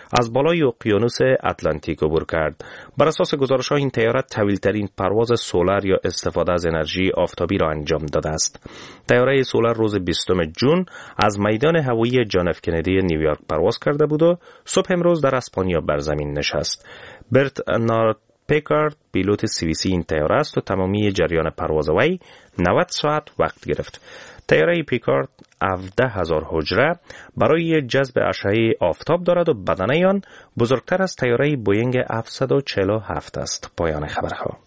از بالای اقیانوس اتلانتیک عبور کرد. بر اساس گزارش‌ها این طیاره طویل‌ترین پرواز سولار یا استفاده از انرژی آفتابی را انجام داده است. طیاره سولار روز 20 جون از میدان هوایی جان اف کندی نیویورک پرواز کرده بود و صبح امروز در اسپانیا بر زمین نشست. برنارد پیکارد پیلوت CVC این طیاره است و تمامی جریان پرواز وی 90 ساعت وقت گرفت. طیاره پیکارد 17,000 حجره برای جذب اشعه آفتاب دارد و بدنه آن بزرگتر از طیاره بوینگ 747 است. پایان خبرها.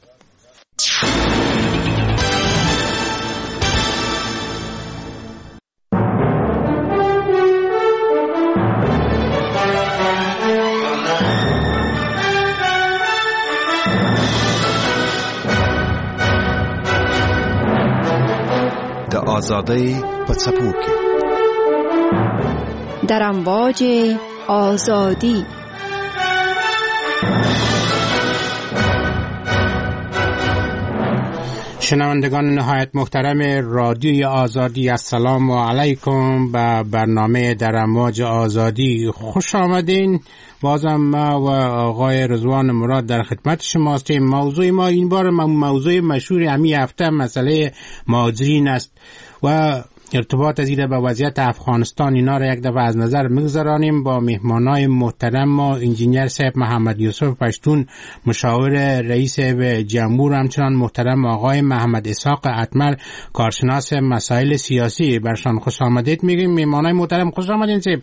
آزادی پڅپو کې در امواج آزادی. شنوندگان نهایت محترم رادیوی آزادی، السلام علیکم. به برنامه در امواج آزادی خوش آمدین. بازم ما و آقای رضوان مراد در خدمت شما هستیم. موضوع ما این بار موضوع مشهور همین هفته مسئله مهاجرین است و ارتباط از به وضعیت افغانستان اینا را یک دفعه از نظر میگذرانیم. با مهمانای محترم ما انجینیر صاحب محمد یوسف پشتون مشاور رئیس جمهور، همچنان محترم آقای محمد اسحاق اتمر کارشناس مسائل سیاسی برشان خوش آمدید میگیم. مهمانای محترم خوش آمدین صاحب.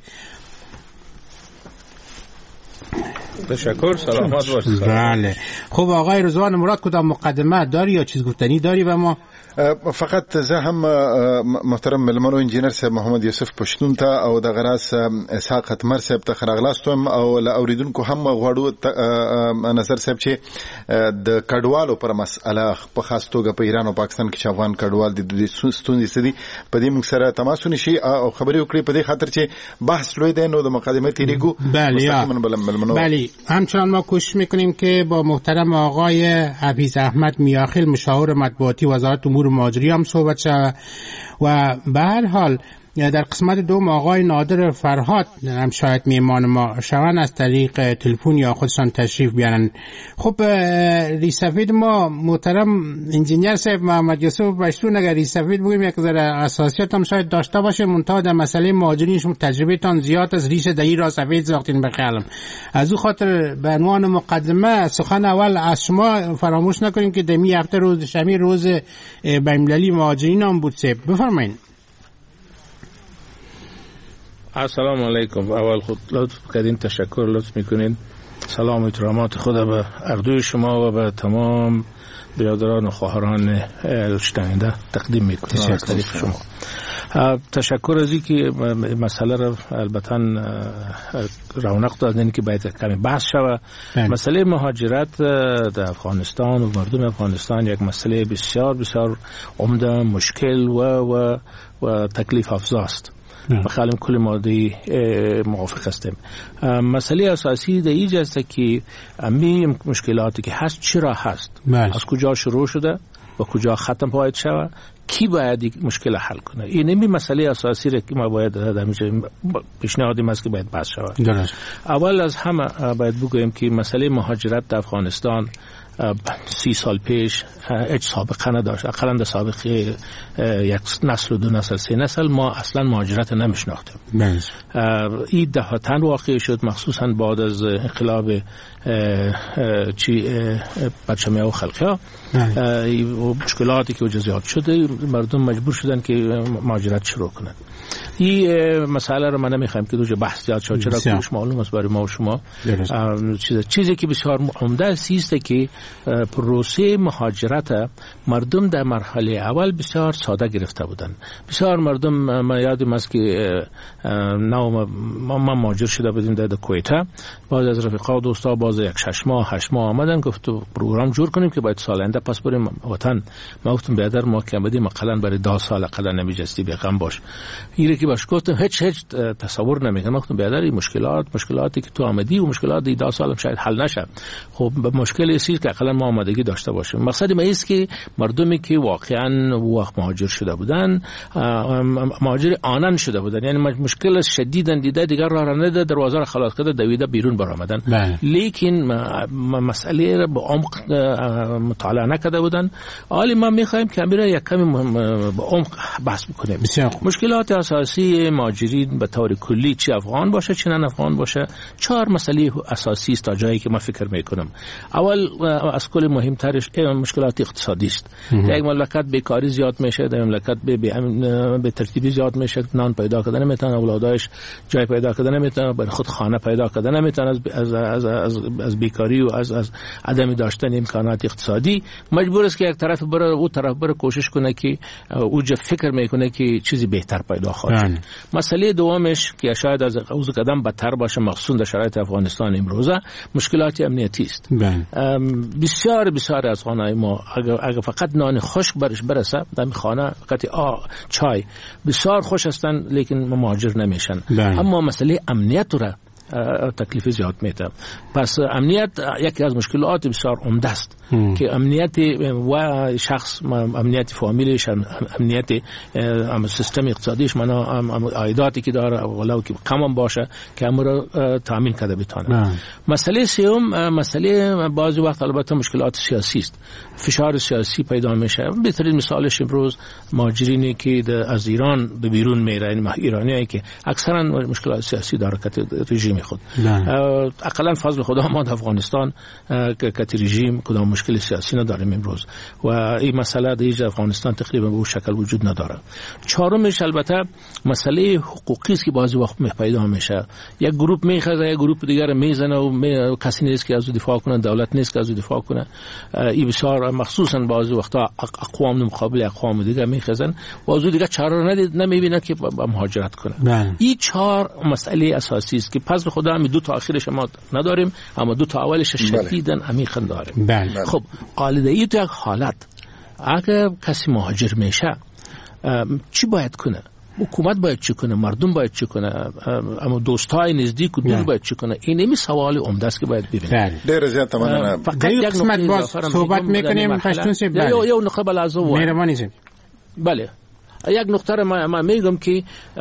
تشکر، سلامت باشید. بله خب آقای رضوان مراد کدام مقدمه داری یا چیز گفتنی داری و ما؟ فقط زه هم محترم ملمنو انجینر صاحب محمد یوسف پښتون ته او د غراس اسحاق اتمر صاحب ته خراغلاستم او ل اوریدونکو هم غواړو نظر صاحب چې د کډوالو پر مسأله په خاص توګه په ایران او پاکستان کې افغان کډوال د ستونزې سدي په دې موږ سره تماس ونشي او خبرې وکړي په دې خاطر چې بحث لوی دی نو د مقدمه تیریګو. بله همچنان ما کوشش میکنیم که با محترم آقای حفیظ احمد میاخیل مشاور مطبوعاتی وزارت امور مهاجری هم صحبت شود و به هر حال در قسمت دوم آقای نادر فرهاد هم شاید میهمان ما شوند، از طریق تلفن یا خودشان تشریف بیارن. خب ریسفید ما محترم انجینیر صاحب محمد یوسف پشتون، اگر ریسفید بگیم یک ذره اساسیات هم شاید داشته باشه، منتها در مسئله مهاجرین شما تجربه تان زیاد از ریشه دهی را سفید ساختین بخیالم. از او خاطر به عنوان مقدمه سخن اول از شما فراموش نکنیم که دمی هفته روز شنبه روز بین‌المللی مهاجرین هم بود. صاحب بفرمایید. السلام علیکم. اول خود لطف کردین، تشکر لطف میکنین. سلام و احترامات خود به اردوی شما و به تمام برادران و خواهران شنونده تقدیم میکنم از طریق شما. تشکر از اینکه مسئله را البته رونق دادین که باید کمی بحث شود. مسئله مهاجرت در افغانستان و مردم افغانستان یک مسئله بسیار بسیار عمده، مشکل و تکلیف افزا است. بخالم کل مادی موافق هستیم. مسئله اساسی در اینجا است که امی مشکلاتی که هست چرا هست، از کجا شروع شده و کجا ختم باید شود، کی باید این مشکل حل کنه. این نمی مسئله اساسی را که ما باید در پیشنهادیم است که باید بحث شود. اول از همه باید بگوییم که مسئله مهاجرت در افغانستان 30 سال پیش هیچ سابقه نداشت. اقلا در سابقه یک نسل و دو نسل 3 نسل ما اصلا مهاجرت نمیشناختیم. این دفعتاً واقع شد، مخصوصا بعد از انقلاب پرچمی و خلقیا و مشکلاتی که زیاد شده، مردم مجبور شدن که مهاجرت شروع کنند. این مسئله رو من نمیخوام که دوجه بحث زیاد شد، چرا که معلوم است برای ما و شما. چیزی که بسیار عمده است که پروسه مهاجرت مردم در مرحله اول بسیار ساده گرفته بودن. بسیار مردم، من یادم است که ما مهاجر شده بودیم در کویت، بعد از رفقا و دوستا باز یک 6 ماه 8 ماه آمدن، گفت پروگرام جور کنیم که باید سال آینده پس بریم وطن. ما گفتم بیادر ما که آمدیم اقلا برای 10 سال اقلا نمیجستی بغم باش. اینه که باش گفتم هیچ تصور نمیکنم. ما گفتم بیادر این مشکلاتی که تو آمدی و مشکلات 10 سال شاید حل نشه. خب مشکل اسی که حداقل ما آمادگی داشته باشیم. مقصد ما است که مردمی که واقعا وقت مهاجر شده بودن، مهاجر آنن شده بودن، یعنی مشکل شدیدن دیده دیگر راه نده، دروازه را خلاص کرده دویده بیرون برآمدن، لیکن مسئله را به عمق مطالعه نکرده بودن. حالی ما میخوایم که امیر یک کمی به عمق بحث بکنیم. مشکلات اساسی مهاجرین به طور کلی، چه افغان باشه چه نه افغان باشه، 4 مسئله اساسی است تا جایی که من فکر میکنم. اول از کل مهمترش مشکلات اقتصادی است. در یک مملکت بیکاری زیاد میشه، در مملکت به ترتیبی زیاد میشه، نان پیدا کردن نمیتونه، اولادایش جای پیدا کردن نمیتونه، برای خود خانه پیدا کردن نمیتونه، از بیکاری و از عدم داشتن امکانات اقتصادی مجبور است که یک طرف بره او طرف بره کوشش کنه که اوج فکر میکنه که چیزی بهتر پیدا خواهد. مسئله دومش که شاید از اوضاع قدم بدتر باشه، مخصوصا در شرایط افغانستان امروزه، مشکلات امنیتی است. بسیار بسیار از خانه ما اگر فقط نان خشک برش برسه در خانه، فقط چای بسیار خوش هستن لیکن مهاجر نمیشن. اما مسئله امنیت را تکلیف زیاد میده. پس امنیت یکی از مشکلات بسیار عمده است که امنیت و شخص، امنیت فامیلش، امنیت سیستم اقتصادیش، منا عایداتی که داره ولو که کم باشه که امر تامین کرده بتونه. مسئله سوم، مسئله بعضی وقت البته مشکلات سیاسی است. فشار سیاسی پیدا میشه. بهترین مثالش امروز مهاجرینی که از ایران به بیرون میره، یعنی ایرانیایی که اکثرا مشکلات سیاسی داره که رژیم خود. اقلا فضل خدا ما در افغانستان که رژیم کدام مشکل سیاسی نداریم امروز و این مسئله در افغانستان تقریبا به اون شکل وجود نداره. چهارمش البته مسئله حقوقی است که بعضی وقت پیدا میشه. یک گروه میخزه، یک گروه دیگر میزنه و کسی نیست که از دفاع کنه، دولت نیست که از دفاع کنه. این بسیار مخصوصا بعضی وقتا اقوام مقابل اقوام دیگر میخزن، بعضی دیگر چاره نمیبینه که مهاجرت کنه. این 4 مسئله اساسی است که پس خدا هم 2 تا آخرش ما نداریم، اما 2 تا اولش شدیدن عمیقاً داریم. خب آلودگی تو یک حالت اگر کسی مهاجر میشه چی باید کنه؟ حکومت باید چی کنه؟ مردم باید چی کنه؟ اما دوستای نزدیک و دور باید چی کنه؟ این نمی سوال عمده است که باید ببینیم. در زیاد تمام فقط یک قسمت باز صحبت میکنیم پشتون سی. یا نقطه بلازو مهربانی زید. بله، یک نقطه را ما میگم که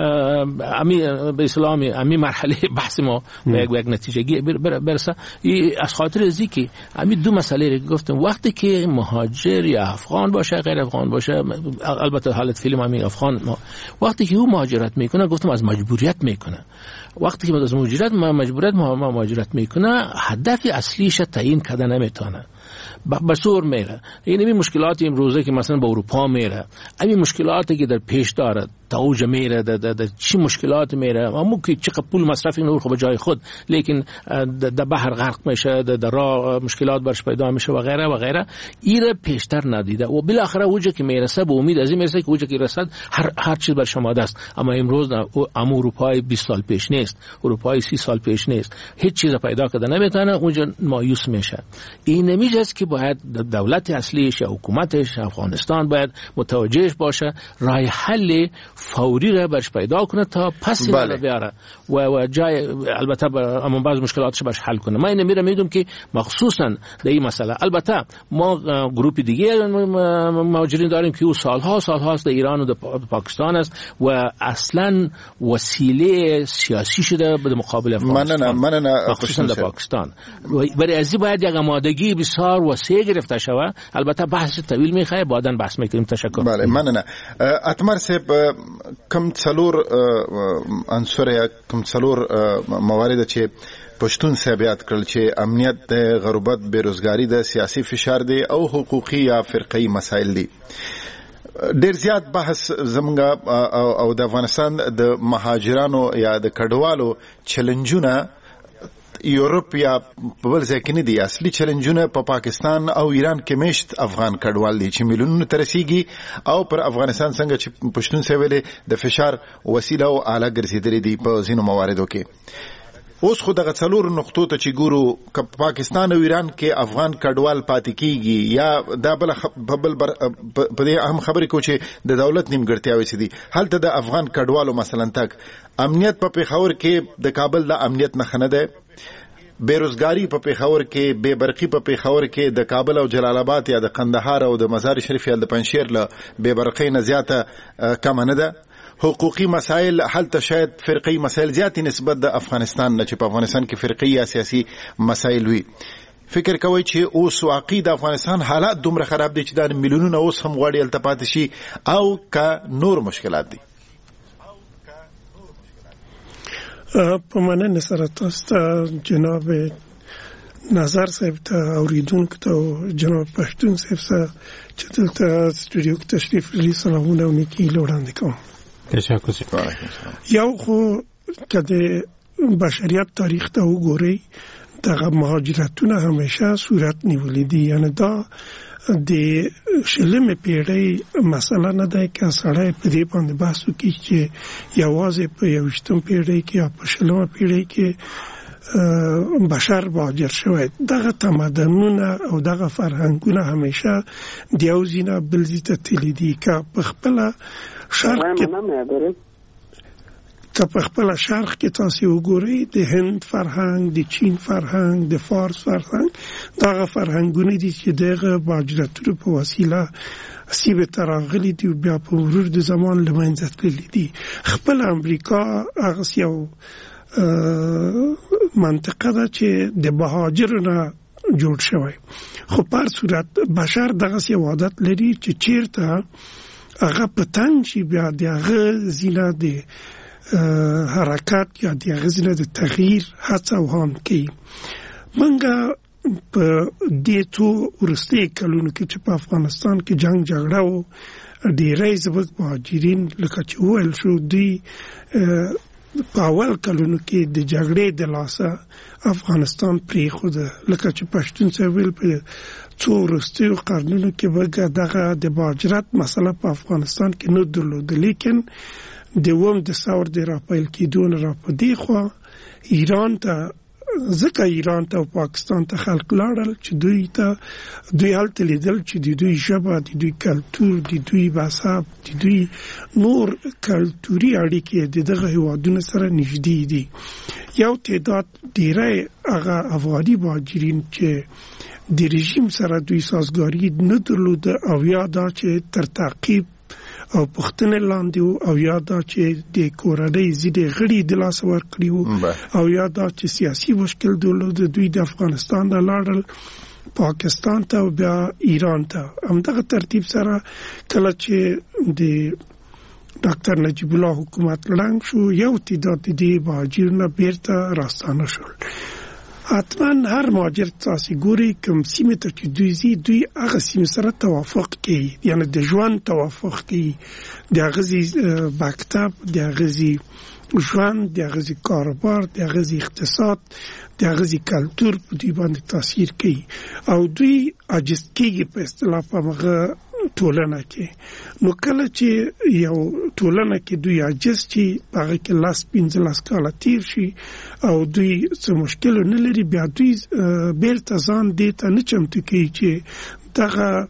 به اسلامی امی مرحله بحث ما به یک نتیجه برسه. از خاطر ازی که امی 2 مسئله رو گفتم، وقتی که مهاجر یا افغان باشه غیر افغان باشه، البته حالت فیلم همین افغان، وقتی که او مهاجرت میکنه گفتم از مجبوریت میکنه. وقتی که از مجبوریت مهاجرت میکنه، هدف اصلیش تعیین کرده نمیتونه، بسور میره. این مشکلاتی امروزه که مثلا به اروپا میره، این مشکلاتی که در پیش داره، تا اوج میره، در چی مشکلات میره، اما که چقدر پول مصرف اینو خب جای خود، لیکن در بحر غرق میشه، در راه مشکلات برش پیدا میشه و غیره و غیره. ایره پیشتر ندیده و بالاخره اوج که میرسه به امید از این میرسه که اوج که رسد هر چیز بر شما است. اما امروز اروپای 20 سال پیش نیست، اروپای 30 سال پیش نیست، هیچ چیز پیدا کرده نمیتونه، اونجا مایوس میشه. این نمیشه که باید دولت اصلیش یا حکومتش افغانستان باید متوجهش باشه، راه حل فوری را برش پیدا کنه تا پس اینو بیاره و جای البته اما بعض مشکلاتش برش حل کنه. من اینو میگم که مخصوصا در این مسئله، البته ما گروه دیگه مهاجرین داریم که او سالها در ایران و در پاکستان است و اصلا وسیله سیاسی شده به مقابل افغانستان، مخصوصا در پاکستان. برای ازی باید یک آمادگی بسیار وسیع گرفته شود. البته بحث طویل میخواد، بعداً بحث میکنیم. تشکر. بله، مننه. اتمر صاحب، کم څلور عنصر یا کم څلور موارد چې پښتون صاحب یاد کړل چې امنیت د غربت، بیروزګاری، د سیاسي فشار دی او حقوقي یا فرقي مسایل دي. ډیر زیات بحث زمونږ او د افغانستان د مهاجرانو یا د کډوالو چیلنجونه یورپ یا په بل ځای کې نه دي. اصلي چیلنجونه په پاکستان او ایران کې مشت افغان کډوال دي چې میلیونونو ته رسیږي او پر افغانستان څنګه چې پښتون صاحب ویلې د فشار وسیله او آله ګرځېدلې دي په ځینو مواردو کې. اوس خو دغه څلور نقطو ته چې ګورو، که پاکستان او ایران کې افغان کډوال پاتې کیږي یا دا بل په دې اهم خبرې کو چې د دولت نیمګړتیاوې څه دي. هلته د افغان کډوالو مثلا تک امنیت په پیښور کې د کابل د امنیت نه خنه ده، بیروزګاری په پیښور کې، بے برقی په پیښور کې، د کابل او جلال آباد یا د قندهار او د مزار شریف یا د پنجشیر له بے برقی نه زیاته کم نه ده. حقوقي مسائل حالت شاید فرقي مسائل زیاتې نسبت د افغانستان نه چې په افغانستان کې فرقي یا سیاسي مسائل وي. فکر کوي چې اوس واقعي د افغانستان حالات دومره خراب دي چې دا میلیونونه اوس هم غواړي التپات شي او که نور مشکلات دي؟ په مننه سره تاسو ته جناب نظر صاحب ته اوریدونکو ته جناب پښتون صاحب ته چې دلته سټوډیو کې تشریف لري سلامونه او نیکي وړاندې کوم. تشکر. یو خو که د بشریت تاریخ ته وګورئ دغه مهاجرتونه همیشه صورت نیولې دي، یعنی دا د شلمې پیړۍ مسله نه ده که سړی په دې باندې بحث وکړي چې یوازې په 21 پیړۍ کې یا په شلمه پیړۍ کې بشر مهاجر شوی. دغه تمدنونه او دغه فرهنګونه همیشه د یو ځای نه بل ځای ته تللي دي. که په خپله شرق کې تاسو وګورئ د هند فرهنګ، د چین فرهنګ، د فارس فرهنګ، دغه فرهنګونه دي چې دغه مهاجرتونو په وسیله سیمې ته راغلي دي او بیا په مرور د زمان له منځه تللي دي. خپل امریکا هغه یو منطقه ده چې د مهاجرو نه جوړ شوی، خو په هر صورت بشر دغه یو عادت لري چې چیرته هغه په تنګ شي بیا د هغه زینه د حرکت یا د هغه زینه د تغییر هڅه او هم کوي. منګه په دې څو وروستي کلونو کې چې په افغانستان کې جنگ جګړه و، ډېری زموږ مهاجرین لکه چې وویل شو دوی په اول کلونو کې د جګړې د لاسه افغانستان پرېښوده. لکه چې پښتون صاحب ویل په څو وروستیو قرنونو کې به دغه د مهاجرت مسله په افغانستان کې نه درلوده، لیکن د اووم د ثور د راپیل کېدو نه را په دې خوا ایران ته ځکه ایران ته او پاکستان ته خلق لاړل چې دوی هلته لیدل چې د دوی ژبه، د دوی کلتور، د دوی مذهب، د دوی نور کلتوري اړیکې د دغه هیوادونو سره نږدې دي. یو تعداد ډیری هغه افغاني مهاجرین چې د رژیم سره دوی سازګاري نه درلوده او یا دا چې تر تعقیب او پښتنه لاندې او یا دا چې د کورنۍ ځینې غړي د لاس ورکړي او یا دا چې سیاسي مشکل درلود، دوی د افغانستان نه لاړل پاکستان ته او بیا ایران ته. همدغه ترتیب سره کله چې د ډاکټر نجیب الله حکومت ړنګ شو، یو تعداد د مهاجرینو بیرته راستانه شول. حتما هر مهاجر تاسو ګوري کوم سیمه ته چې دوی هغه سیمه سره توافق کوي، یعنی د ژوند توافق کوي، د غزي مکتب، د غزي ژوند، د غزي کاروبار، د غزي اقتصاد، د غزي کلتور په دې باندې تاثیر کوي او دوی عاجز کیږي په اصطلاح په هغه ټولنه کې. نو کله چې یو ټولنه کې دوی عاجز شي، هغه کې 15 کاله تیر شي او دوی څه مشکل نه لري، بیا دوی بیرته ځان دې ته نه چمتو کوي چې دغه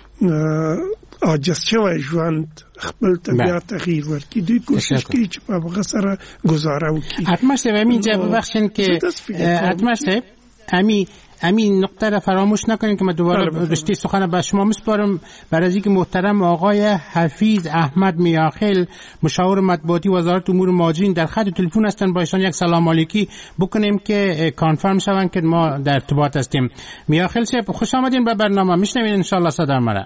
عاجز شوی ژوند خپل طبیعت تغییر ورکړي. دوی کوشش کوي چې په هغه سره گزاره وکړي. حتما صاحب همینجا ببخشین که حتما صاحب همین نقطه را فراموش نکنید که من دوباره رشته سخن به شما میسپارم برای اینکه محترم آقای حفیظ احمد میاخیل مشاور مطبوعاتی وزارت امور مهاجرین در خط تلفن هستند. با ایشان یک سلام علیکی بکنیم که کانفرم شوند که ما در ارتباط هستیم. میاخیل صاحب خوش آمدین به برنامه، میشنوید ان شاء الله صدا مرا.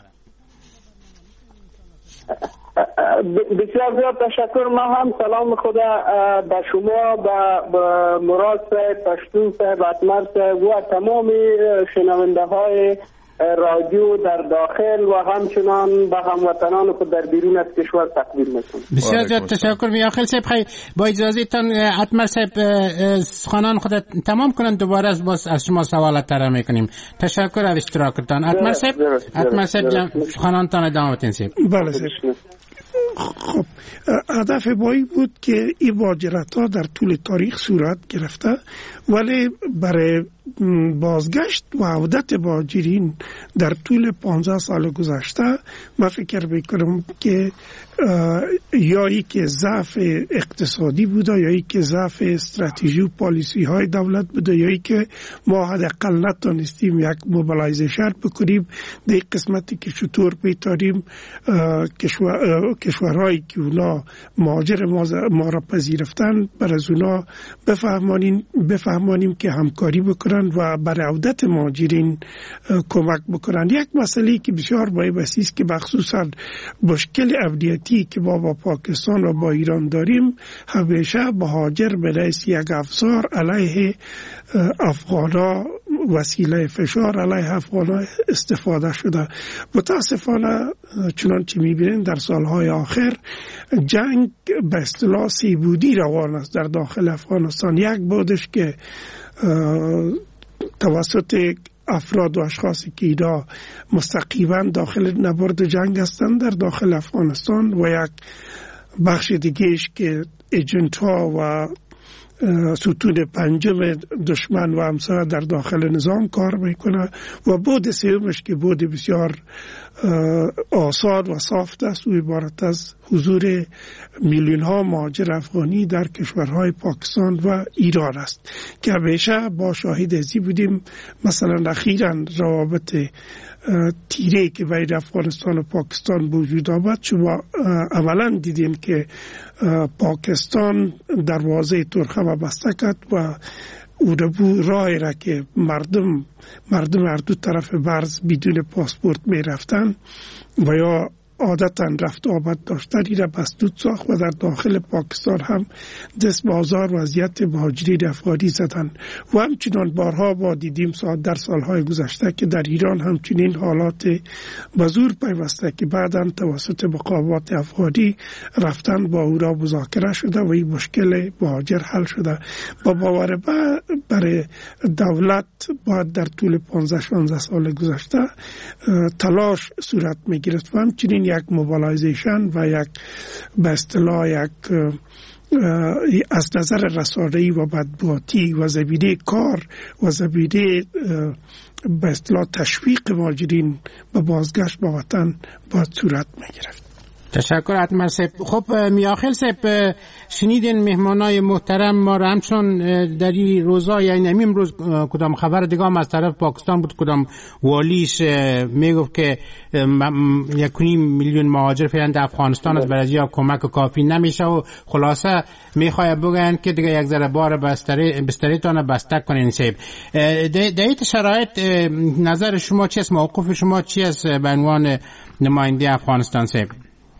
بسیار زیاد تشکر. ما هم سلام خدا به شما، به مراد صاحب، پشتون صاحب، اتمر صاحب و تمام شنونده های رادیو در داخل و همچنان به هموطنان خود در بیرون از کشور تقدیم میکنم. بسیار زیاد تشکر. میاخیل صاحب خیلی با اجازه تان اتمر صاحب سخنان خود تمام کنن، دوباره از شما سوالات طرح میکنیم. تشکر از اشتراکتان. اتمر صاحب سخنان تان ادامه بدین صاحب. بله صاحب. خب هدف بایی بود که این مهاجرت‌ها در طول تاریخ صورت گرفته، ولی برای بازگشت و عودت مهاجرین در طول 15 سال گذشته من فکر میکنم که یا که ضعف اقتصادی بوده یا که ضعف استراتژی و پالیسی های دولت بوده یا که ما حداقل نتونستیم یک موبیلایزیشن بکنیم در قسمتی که چطور میتونیم کشورهایی که اونا مهاجر ما را پذیرفتن بر از اونا بفهمانیم که همکاری بکنن و بر عودت مهاجرین کمک بکنن. یک مسئله که بسیار بحثی است که مخصوصا مشکل امنیتی که ما با پاکستان و با ایران داریم، همیشه مهاجر بنیست یک افزار علیه افغانا، وسیله فشار علیه افغانا استفاده شده. متاسفانه چنانچه میبینیم در سالهای آخر جنگ به اصطلاح سیبودی روان است در داخل افغانستان. یک بودش که توسط افراد و اشخاصی که اینا مستقیما داخل نبرد جنگ هستند در داخل افغانستان و یک بخش دیگهش که ایجنت ها و ستون پنجم دشمن و همسایه در داخل نظام کار میکنه و بود سومش که بود بسیار آسان و صافت است و عبارت از حضور میلیون ها مهاجر افغانی در کشورهای پاکستان و ایران است که همیشه با شاهد ازی بودیم. مثلا اخیراً روابط تیره که بین افغانستان و پاکستان وجود آمد، شما عملاً دیدین که پاکستان دروازه ترخم بسته کرد و او راهی را که مردم هر دو طرف برز بدون پاسپورت می رفتن و یا عادتاً رفت آمد داشتن این را مسدود ساخت و در داخل پاکستان هم دست بازار وضعیت مهاجرین افغانی زدن و همچنان بارها با دیدیم در سالهای گذشته که در ایران همچنین حالات بزور پیوسته که بعداً توسط مقامات افغانی رفتن با او را مذاکره شده و این مشکل مهاجر حل شده. با باور برای دولت باید در طول 15-16 سال گذشته تلاش صورت میگیرد و همچنین یک موبیلایزیشن و یک به اصطلاح یک از نظر رسانه‌ای و مطبوعاتی و زمینه کار و زمینه به اصطلاح تشویق مهاجرین به بازگشت به وطن باید صورت میگیرد. تشکر اتمر صاحب. خب میاخیل صاحب، شنیدین مهمانای محترم ما را همچون در این روزا، یعنی همین روز کدام خبر دیگه هم از طرف پاکستان بود، کدام والیش میگفت که 1.5 میلیون مهاجر فعلا در افغانستان است، برای کمک کافی نمیشه و خلاصه میخواد بگن که دیگه یک ذره بار بستریتان بسته کنین. صاحب در این شرایط نظر شما چی است؟ موقف شما چی است به عنوان نماینده افغانستان؟ صاحب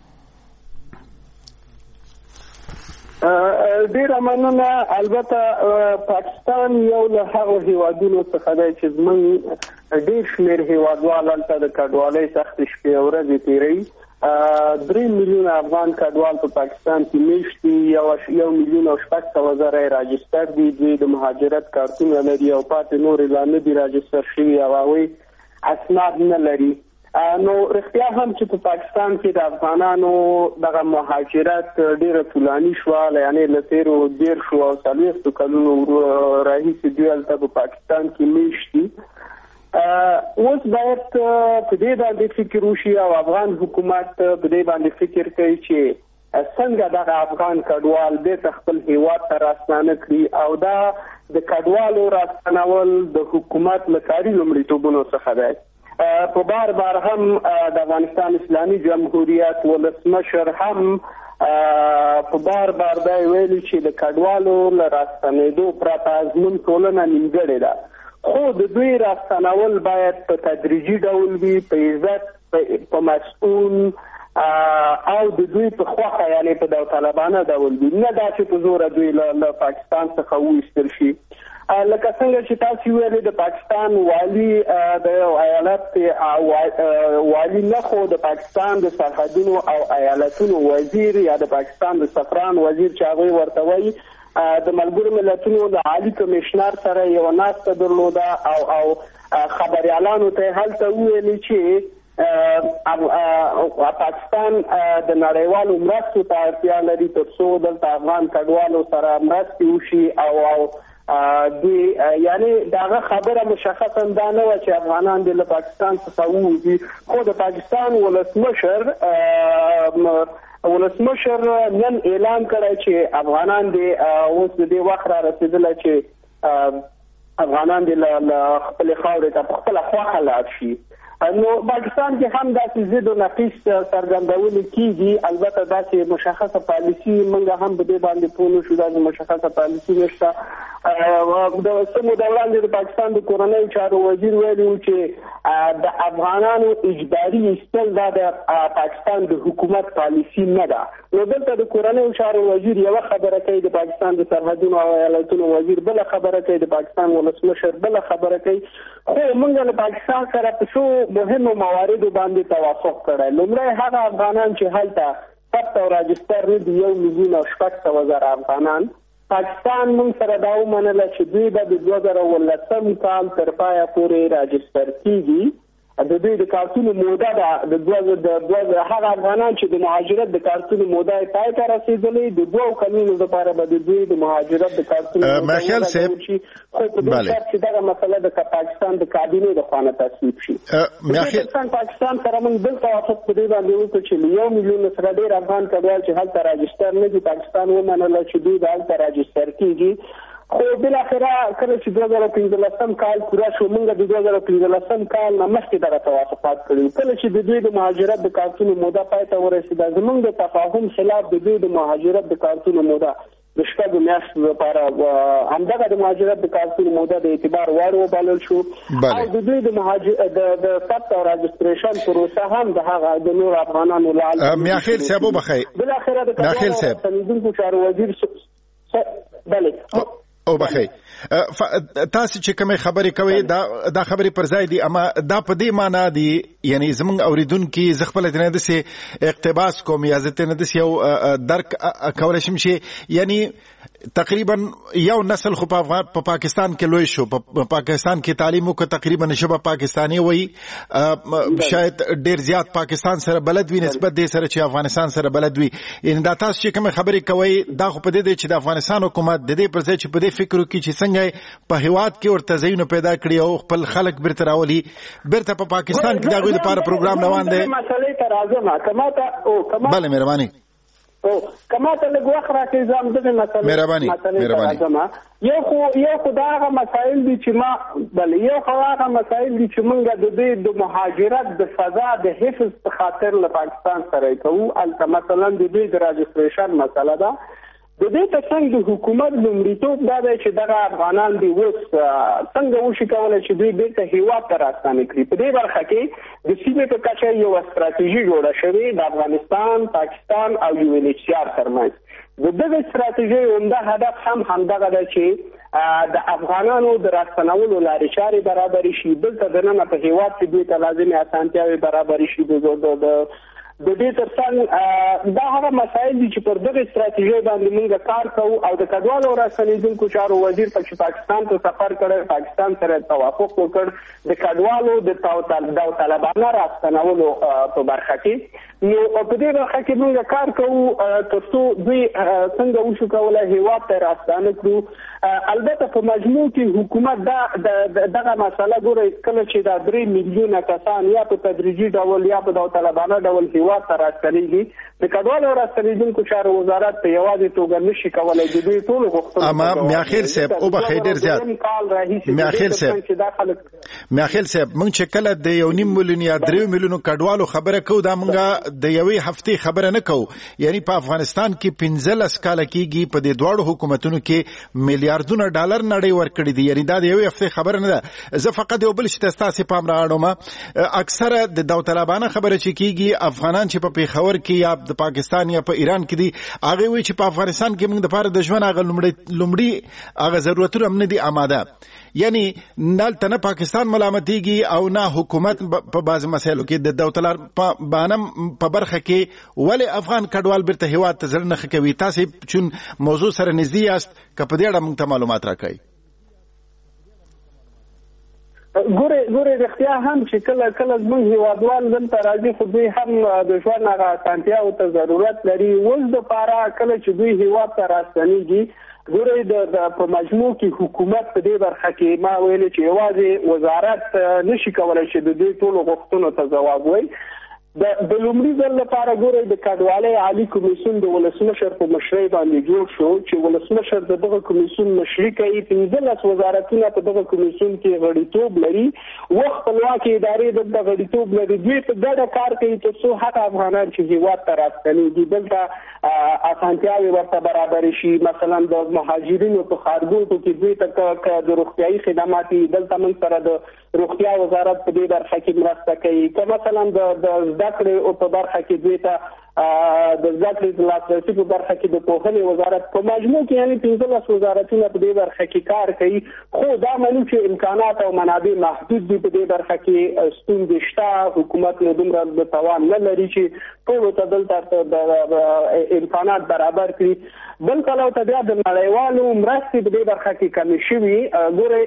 ډیره مننه. البته پاکستان یو له هغو هیوادونو څخه دی چې زموږ ډېر شمېر هیوادوال هلته د کډوالۍ سختې شپې او ورځې تېروي. 3 میلیونه افغان کډوال په پاکستان کې میشت دي، 1 میلیون او 600,000 یې راجستر دي، دوی د مهاجرت کارتونه لري او پاتې نورې لا نه دي راجستر شوي او هغوی اسناد نه لري. نو رښتیا هم چې په پاکستان کې د افغانانو دغه مهاجرت ډیره طولاني شوه، یعنی له تېرو 10 او 40 کلونو راهیسې دوی هلته په پاکستان کې میشت دي. اوس باید په دې باندې فکر وشي او افغان حکومت په دې باندې فکر کوي چې څنګه دغه افغان کډوال بیرته خپل هیواد ته راستانه کړي او دا د کډوالو راستنول د حکومت له کاري لومړیتوبونو څخه دی. په بار هم د افغانستان اسلامي جمهوریت ولسمشر هم په بار دا ویلي چې د کډوالو له راستنېدو پرته زموږ ټولنه نیمګړې ده، خو د دوی راستنول باید په تدریجي ډول وي، په عزت، په مسؤل او د دوی په خوښه، یعنی په داوطلبانه ډول وي، نه دا چې په زوره دوی له پاکستان څخه وایستل شي. لکه څنګه چې تاسو ویلي د پاکستان والی د ایالت والی نه، خو د پاکستان د سرحدونو او ایالتونو وزیر یا د پاکستان د سفران وزیر چې هغوی ورته وایي د ملګرو ملتونو د عالی کمیشنر سره یو ناسته درلوده او خبریالانو ته هلته وویلي چې پاکستان د نړیوالو مرستو ته اړتیا لري تر څو دلته افغان کډوالو سره مرستې وشي او دوی یعنی داغه خبره مشخصا دا نه و چې افغانان د پاکستان څخه ووځي، خو د پاکستان ولسمشر نن اعلان کړی چې افغانان د اوس د دې وخت را رسېدلی چې افغانان د خپل خاورې ته په خپل خواخه لاړ شي. نو پاکستان کې هم داسې ضد و نقیص څرګندول کیږي. البته داسې مشخصه پالیسي موږ هم په دې باندې پوه نه شو، داسې مشخصه پالیسي نشته. د سمو دوران د پاکستان د کورنۍ چارو وزیر ویلي و چې د افغانانو اجباري ایستل دا د پاکستان د حکومت پالیسي نه ده. نو دلته د کورنۍ چارو وزیر یوه خبره کوي، د پاکستان د سرحدونو او ایالتونو وزیر بله خبره کوي، د پاکستان ولسمشر بله خبره کوي. خو موږ له پاکستان سره په څو مهمو مواردو باندې توافق کړی. لومړی هغه افغانان چې هلته ثبت او راجستر نه دي 1,600,000 افغانان. پاکستان موږ سره دا ومنله چې دوی به د 2019 کال تر پایه پورې راجستر کیږي. د دوی د کارتونو موده ده د هغه افغانان چې د مهاجرت د کارتونو موده یې پای ته رسېدلې، د 2 کلونو لپاره به د دوی د مهاجرت د کارتونو موده شي. خو په دې شرط چې دغه مسله د پاکستان د کابینې د خوا نه تصویب شي. پاکستان سره موږ بل توافق په دې باندې وکړو چې 1 میلیون څخه ډېر افغان کډوال چې هلته راجستر نه دي، پاکستان ومنله چې دوی به هلته راجستر کیږي. خو بالاخره کله چې 2015 کال پوره شو، موږ د 2015 کال نه مخکې دغه توافقات کړي. کله چې د دوی د مهاجرت د کارتونو موده پای ته ورسېده، زموږ د تفاهم خلاف د دوی د مهاجرت د کارتونو موده د 6 میاشتو لپاره همدغه د مهاجرت د کارتونو موده د اعتبار وړ وبلل شو. او د دوی د ثبت او راجستریشن پروسه هم د هغه د نور افغانانو له میاخیل صاحب وبخښئ، بالاخره د تنظیمونکو چارو وزیر بله او بخی تاسو چې کومه خبرې کوي دا خبرې پر ځای دي، اما دا په دې معنی دي یعنی زمونږ اوریدونکو زغپل نه دسي اقتباس کوم یا زته نه دسي یو درک کول شم شي. یعنی تقریبا یو نسل خو په پاکستان کې لوی شو، په پاکستان کې تعلیم وکړ، تقریبا شبه پاکستاني وي، شاید ډیر زیات پاکستان سره بلد وي نسبت دې سره چې افغانستان سره بلد وي. ان دا تاسو چې کومه خبرې کوي دا خو په دې چې د افغانستان حکومت د دې پر ځای چې په دې فکر وکړي چې څنګه په هیواد کې ورته ځایونه پیدا کړي او خپل خلک بیرته راولي، بیرته په پاکستان کې دا غوښتنه لپاره پروګرام روان دی. مسلې ته راځم، بله مهرباني کما ته لږ وخت راکړئ، زه همدغې مسلې یو خو دا هغه مسایل دي چې موږ د دوی د مهاجرت د فضا د حفظ په خاطر له پاکستان سره کوو. هلته مثلا د دوی د راجستریشن مسله ده. د دې ترڅنګ د حکومت لومړیتوب دا دی چې دغه افغانان دي اوس څنګه وشي کولی چې دوی بیرته هیواد ته راستانه کړي. په دې برخه کې د سیمې په کچه یوه ستراتیژي جوړه شوې د افغانستان، پاکستان او UNHCR ترمنځ. د دغې ستراتیژۍ عمده هدف هم همدغه ده چې د افغانانو د راستنولو لارې چارې برابرې شي، دلته دننه په هیواد کې دوی ته لازمې اسانتیاوې برابرې شي. د دې ترڅنګ دا هغه مسایل دي چې پر دغه ستراتیژۍ باندې موږ کار کوو. او د کډوالو راستنېدونکو چارو وزیر چې پاکستان ته سفر کړی، پاکستان سره توافق وکړ د کډوالو د داوطلبانه راستنولو په برخه کې. نو په دې برخه کې موږ کار کوو ترڅو دوی څنګه وشو کولی هیواد ته راستانه کړو. البته په مجموع کې حکومت دغه مسله ګورئ، کله چې دا 3 میلیونه کسان یا په تدریجي ډول یا په داوطلبانه ډول هیواد ته راستنېږي، د کډوالو راستنېدونکو چارو وزارت په یوازې توګه نشي کولی د دوی ټولو غوښتنو. اما میاخیل صاحب وبخښئ ډېر زیات میاخیل صاحب موږ چې کله د 1.5 میلیون یا 3 میلیونو کډوالو خبره کوو دا موږ د یوې هفتې خبره نه کوو. یعنی په افغانستان کې 15 کاله کېږي په دې دواړو حکومتونو کې میلیارډونه ډالر نړۍ ورکړي دي. یعنی دا د یوې هفتې خبره نه ده. زه فقط یو بل شي ته ستاسې پام رااړوم، اکثره د داوطلبانه خبره چې کېږي افغانان چې په پیښور کې یا د پاکستان یا په ایران کې دي، هغه وایي چې په افغانستان کې موږ د پاره د ژوند هغه لومړی هغه ضرورتونه هم نه دي آماده. یعنی نالته نه پاکستان ملامتېږي او نه حکومت په بعض مسایلو کې د داوطلبانه په برخه کې ولې افغان کډوال بیرته هیواد ته زړه نه ښه کوي. تاسې چون موضوع سره نږدې یاست که په دې اړه موږ ته معلومات راکړئ. ګورې رښتیا هم چې کله زموږ هیوادوال دلته راځي خو دوی هم د ژوند هغه اسانتیاوو ته ضرورت لري. اوس دپاره کله چې دوی هیواد ته راستنېږي ګورئ د په مجموع کې حکومت په دې برخه کې ما ویل چې یوازې وزارت نشي کولای چې د دې ټولو غوښتنو ته ځواب وایي. د لومړي ځل لپاره ګورئ د کډوالۍ عالی کمیسیون د ولسمشر په مشرۍ باندې جوړ شو چې ولسمشر د دغه کمیسیون مشري کوي. 15 وزارتونه په دغه کمیسیون کې غړیتوب لري. وخت خپلواکي ادارې د غړیتوب لري. دوی په ګډه کار کوي ترڅو هغه افغانان چې هیواد ته راستنیږي دلته اسانتیاوې ورته برابر شي. مثلا د مهاجرینو په ښارګوټو کې دوی ته د روغتیايي خدمات دلته موږ سره د روغتیا وزارت په دې برخه کې مرسته کوي. که مثلا د ذکر او په برخه کې دوی ته د ذکر د لاسرسي په برخه کې د پوهنې وزارت په مجموع کې یعنی 15 وزارتونه په دې برخه کې کار کوي. خو دا معنی چې امکانات او منابع محدود دي په دې برخه کې ستونزې شته. حکومت نو دومره د توان نه لري چې ټولو ته دلته د امکانات برابر کړي. بل کله ته بیا د نړیوالو مرستې په دې برخه کې کمی شوي. ګورئ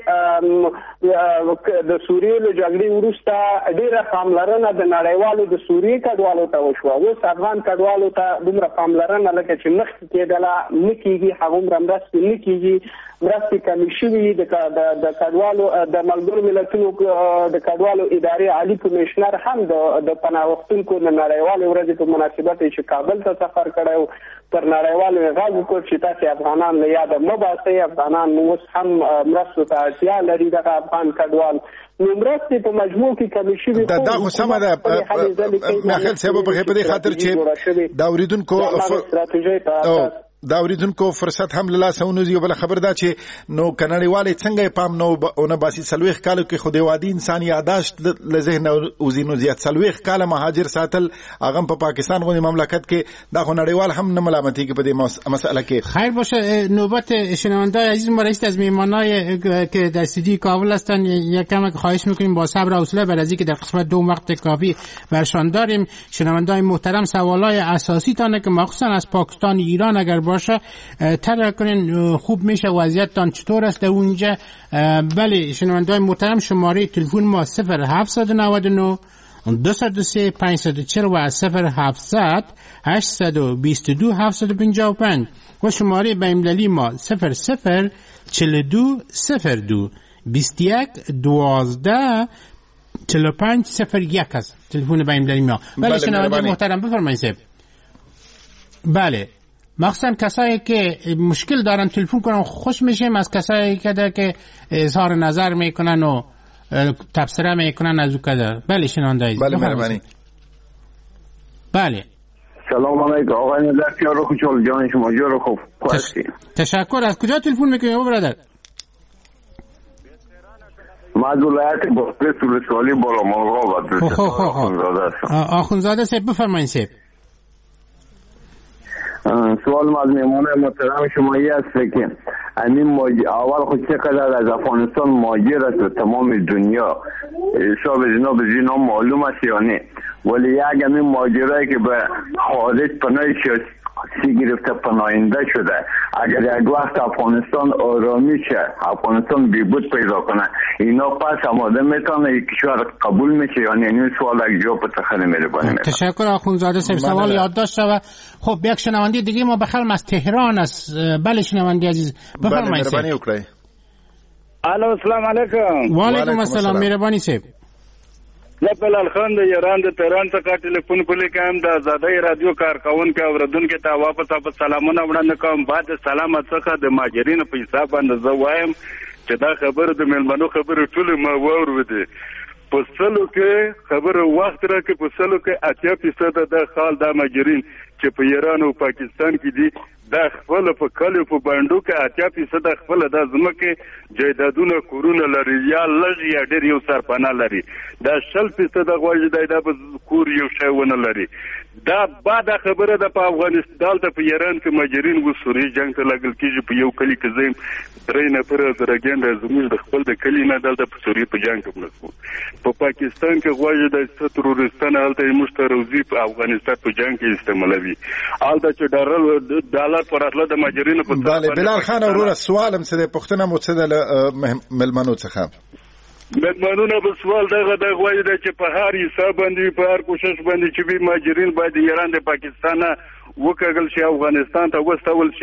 د سوریې له جګړې وروسته ډېره پاملرنه د نړیوالو د سوریې کډوالو ته وشوه. اوس افغان کډوالو ته دومره پاملرنه لکه چې مخکې کېدله نه کېږي. هغومره مرستې نه کېږي. مرستې کمی شوي. د کډوالو د ملګرو ملتونو د کډوالو ادارې عالی کمیشنر هم د پناه غوښتونکو د نړیوالې ورځې په مناسبت چې کابل ته سفر کړی و پر نړیوالو یې غږ وکړ چې تاسې افغانان له یاده مه باسئ. افغانان اوس هم مرستو ته اړتیا لري دغه افغان کډوال. نو مرستې په مجموع کې کمی شوي. دا خو سمه ده میاخیل صاحب په دې خاطر چې دا اوریدونکو استراتیژي په دا اوریدونکو فرصت هم له لاسه ونوزي. بل خبر دا چې نو کنړیوالې څنګه پام نو باسي 40 کالو کې خو د وادي انسان یاداشت له ذهن او زینو زیات 40 کال مهاجر ساتل هغه په پاکستان غونې مملکت کې دا خو نړیوال هم نه ملامتي کې په دې مسئله کې. خیر باشه نوبت شنوندای عزیز ما رئیس از میهمانای که در استودیو کابل هستن یک کم خواهش میکنیم با صبر و حوصله بر از اینکه در قسمت دوم وقت کافی برشان داریم. شنوندای محترم سوالای اساسی تانه که مخصوصا از پاکستان ایران اگر باشه طرح کنین خوب میشه. وضعیتتان چطور است در اونجا؟ بله شنوندای محترم شماره تلفن ما 0799 203 540 و 0700 822 755 و شماره بین‌المللی ما 0042 02 21 12 45 01 است تلفن بین‌المللی ما. بله شنوندای محترم بفرمایید. بله مخصوصا کسایی که مشکل دارن تلفن کنن خوش میشیم از کسایی که اظهار نظر میکنن و تبصره میکنن از او کده. بله شنونده عزیز. بله مهربانی. بله سلام علیکم آقای نظر رو خوشحال جان شما جو رو خوب تشکر. از کجا تلفن میکنیم او برادر؟ ما از ولایت بوسه سولسوالی بالا ملغا آخونزاده صاحب بفرمایید صاحب. سوال ما از میمونه محترم شما ای است که اول خود چقدر از افغانستان مهاجر است و تمام دنیا حساب جناب زینا معلوم است یا نه؟ ولی یک همین مهاجرایی که به خارج پناه سیاسی گرفته پناهنده شده اگر یک وقت افغانستان آرامی شه افغانستان بیبود پیدا کنه اینا پس آماده میتونه یک کشور قبول میشه یا نه؟ این سوال یک جواب تخیل میره. تشکر آخوندزاده صاحب سوال یادداشت شوه. خب یک شنونده دیگه ما بخلم از تهران است. بله شنونده عزیز بفرمایید. الو السلام علیکم. و علیکم السلام مهربانی صاحب. لپلال خان د ایران د تهران څخه ټلیفون کولی کوم د آزادۍ رادیو کارکونکو اوردونکو ته واپس سلامونه وړاندې کوم. بعد سلام څخه د ماجرینو په حساب باندې زه وایم چې دا خبره د ملمنو خبره ټول ما واورېدې. په سلو کې خبره وخت راکې په سلو کې 80% د خال د ماجرین چې په ایران او پاکستان کې دي دا خپل په کلیو په باندې کې 80% خپل د ځمکې جایدادونه کورونه لري یا لږ یا ډېر یو سرپناه لري. دا 60% غواړي دا به کور یو شی ونه لري. دا بعد خبره ده په افغانستان ته په ایران کې ماجرین و سوري جنگ ته لګل کیږي په یو کلی کې زم درې نفر درګند زموږ د خپل د کلی نه دلته په سوري په جنگ کې ملګرو. په پاکستان کې غواړي د ترورستان هلته مشتروزی په افغانستان په جنگ کې استعمالوي. هلته چې ډالر پر اصله د ماجرین په بله بلال خان وروره سوالم څه د پښتنه مو څه د ملمنو څخه مدمنونه په سوال دغه د غواړي د چې په هر حساب باندې په هر کوشش باندې چې به ماجرین باید ایران د پاکستان وکړل شي افغانستان ته وستول شي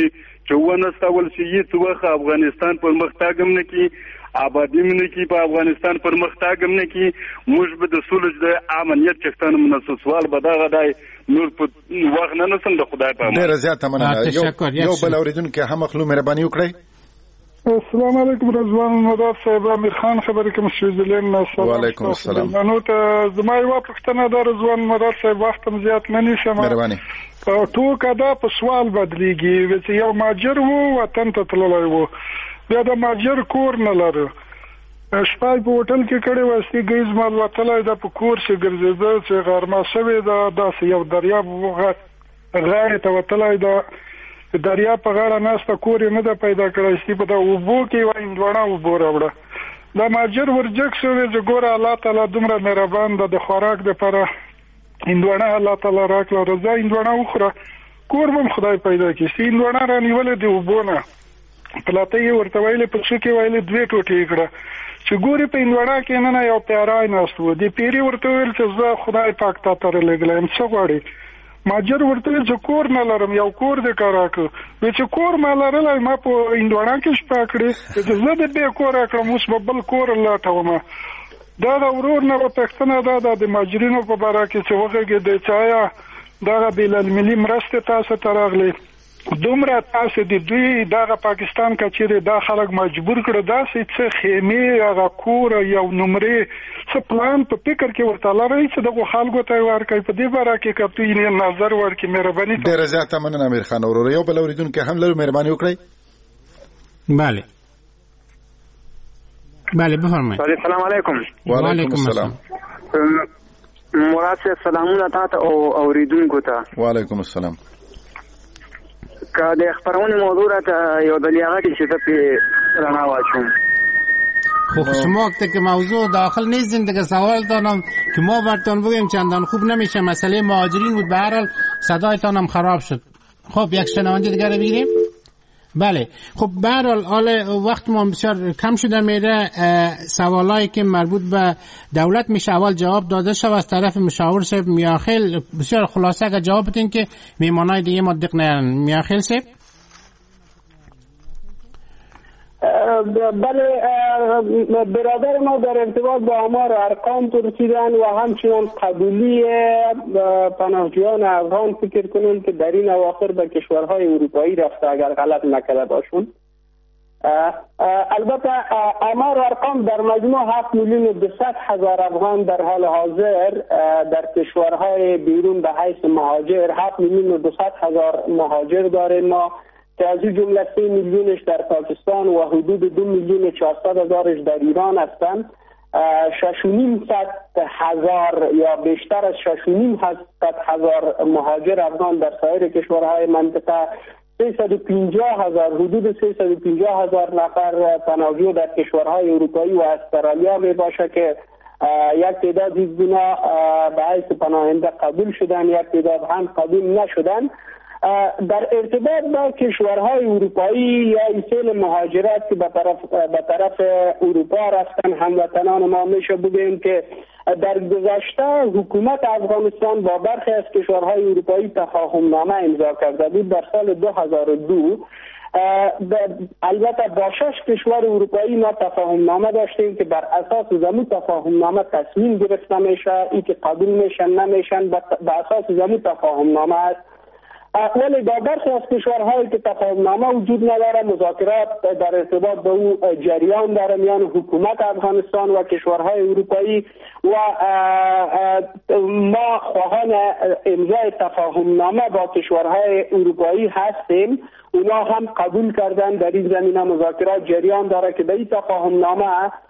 چې ونستول شي هیڅ وخت افغانستان پرمختګ هم نه کوي، آبادی هم نه کوي، په افغانستان پرمختګ هم نه کوي. موږ به د سولې د امنیت چښتنه مناسب سوال به دغه دی نور په وخت نه نسم د خدای په امان. ډېره زیاته مننه. یو بل اورېدونکی هم مخلو مهرباني وکړئ. السلام علیکم رضوان مدار صاحب، امیر خان خبرې کوم سویزرلند. وعلیکم السلام. نو ته زما یو پوښتنه ده رضوان مدار صاحب، وخت هم زیات نه نیسم. مهرباني. ټوکه دا په سوال بدلیږي چې یو ماجر وو وطن ته تللی وو، بیا د ماجر کور نه لره، شپه په هوټل کې کړې وه، ګیز مال وتلی ده، په کور چې ګرځېده چې غرمه شوې ده، داسې یو دریاب غاړې ته وتلی ده، دریاب په غاړه ناسته، کور یې نه ده پیدا کړی، په د اوبو کې یوه هندوانه اوبو راوړه. دا ماجر ورجګ شوې چې ګوره الله تعالی دومره مهربان ده، د خوراک دپاره هندوانه الله تعالی راکړه، راځه هندوانه وخوره، کور به هم خدای پیدا کړي. هندوانه رانیولې د اوبو نه، پلاته یې ورته ویلې، په څو کې ویلې 2 ټوټې یې کړه، چې ګورې په هندوانه کې نن یو پیری ناست و، د پیري ورته ویل چې زه خدای پاک تا ته رالیږلی یم، څه غواړې؟ ماجر ورته ویل چې کور نه لرم، یو کور دې که راکړه. وی چې کور ما لرلی، ما په هندوانه کې شپه کړې، چې زه دې بې کوره کړم، اوس به بل کور لټومه. دا د ورور نه پوښتنه ده د ماجرینو په باره کې چې وغږېدی چې آیا دغه بین‌المللي مرستې تاسو ته راغلې، دومره تاسو د دوی دغه پاکستان کچېرې دا خلک مجبور کړه داسې څه خیمې، هغه کور، یو نمرې، څه پلان په فکر کې ورته لرئ چې دغو خلکو ته یې ورکړئ؟ په دې باره کې که دوی نظر ورکړي مهرباني. ډېره زیاته مننه امیر خان وروره. یو بل اورېدونکی هم لرو، مهرباني وکړئ. بله بله بفرمایئ. السلام علیکم. وعلیکم السلام. مراد صاحب سلامونه تاسو او اوریدونکو ته. وعلیکم السلام. که د خبرونې موضوع راته یو دلیغه کې چې په رڼا واچوم. خب شما وقتی که موضوع داخل نیستین دیگه سوال دارم که ما براتون بگیم چندان خوب نمیشه، مسئله مهاجرین بود، به هر حال صدایتان هم خراب شد. خب یک شنونده دیگه رو بگیریم. بله خب به هر حال وقت ما بسیار کم شده میره، سوالایی که مربوط به دولت میشه اول جواب داده شد از طرف مشاور صاحب میاخیل. بسیار خلاصه اگه جواب بدین که میمانای دیگه ما دق نیارن. میاخیل صاحب. بله برادر ما در ارتباط با آمار ارقام پرسیدن و همچنان قبولی پناهجویان افغان فکر کنند که در این اواخر به کشورهای اروپایی رفته اگر غلط نکرده باشون. البته آمار ارقام در مجموع 7,200,000 افغان در حال حاضر در کشورهای بیرون به حیث مهاجر، 7,200,000 مهاجر داریم ما که از این جمله 3 میلیونش در پاکستان و حدود 2,400,000 در ایران هستند. 6,500,000 یا بیشتر از 6,500,000 مهاجر افغان در سایر کشورهای منطقه، 350,000 حدود 350,000 نفر پناهجو در کشورهای اروپایی و استرالیا می باشه که یک تعداد از اینا به حیث پناهنده قبول شدن، یک تعداد هم قبول نشدن. در ارتباط با کشورهای اروپایی یا ایسیل مهاجرت که به طرف اروپا رفتن هموطنان ما میشه بگیم که در گذشته حکومت افغانستان با برخی از کشورهای اروپایی تفاهم نامه امضا کرده بود در سال 2002. البته با 6 کشور اروپایی ما تفاهم نامه داشتیم که بر اساس زمین تفاهم نامه تصمیم گرفته میشه، این که قبول میشن نمیشن به اساس زمین تفاهم نامه است. ولی در برخی از کشورهایی که تفاهمنامه وجود نداره، مذاکرات در ارتباط با او جریان داره میان حکومت افغانستان و کشورهای اروپایی و ما خواهان امضای تفاهمنامه با کشورهای اروپایی هستیم. اونا هم قبول کردن، در این زمینه مذاکرات جریان داره که به این تفاهمنامه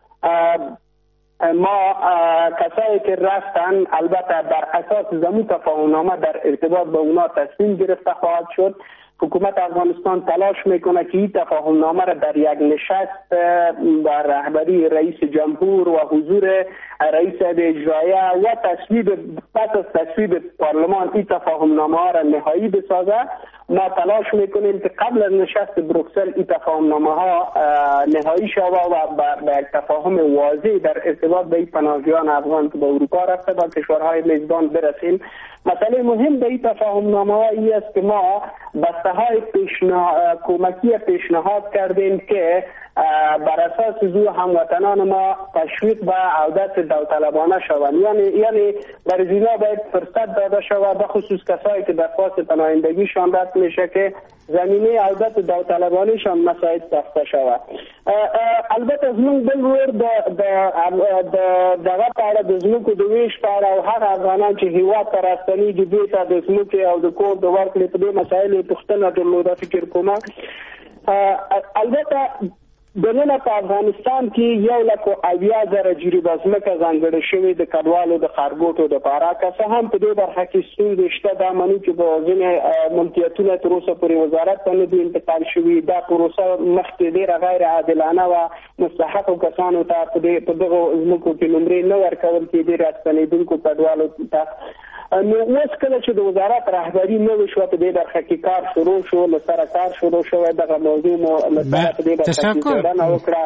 ما کسایی که رفتن البته بر اساس زمین تفاهمنامه در ارتباط با اونا تصمیم گرفته خواهد شد. حکومت افغانستان تلاش میکنه که این تفاهمنامه را در یک نشست با رهبری رئیس جمهور و حضور رئیس اجرایه و پس از تصویب پارلمان این تفاهمنامه را نهایی بسازه ما تلاش میکنیم که قبل از نشست بروکسل این تفاهمنامه ها نهایی شود و به یک تفاهم واضح در ارتباط به این پناهجویان افغان که به اروپا رفته با کشورهای میزبان برسیم. مسئله مهم به این تفاهمنامه ها این است که ما بسته های کمکی پیشنهاد کردیم که بر اساس زو هموطنان ما تشویق به عودت داوطلبانه شوند، یعنی در زینا باید فرصت داده شود به خصوص کسایی که درخواست پناهندگیشان رد میشه که زمینه عودت داوطلبانهشان مساعد ساخته شود. البته از من بلور دغه پاره د زموږ د ویش پاره او هغه افغانان چې هیواد ته راستنیږي دوی ته د زموږ او د کور د ورکړې په دې مسایلو پوښتنه درلوده فکر کوم. البته دننه په افغانستان کې 1,80,000 جریبه ځمکه ځانګړې شوې د کډوالو د خارګوټو دپاره که څه هم په دې برخه کې ستونزې شته. دا منو چې به ځینې ملکیتونه تر اوسه پورې وزارت ته نه دي انتقال شوي. دا پروسه مخکې ډېره غیر عادلانه وه، مستحقو کسانو ته په دغو ځمکو کې نمرې نه ورکول کېدې راستنېدونکو کډوالو ته. نو اوس کله چې د وزارت رهبري نوې شوه په دې برخه کې کار شروع شو، له سره کار شروع شوی، دغه موضوع مو له سره په دې برخه کې څېړنه وکړه.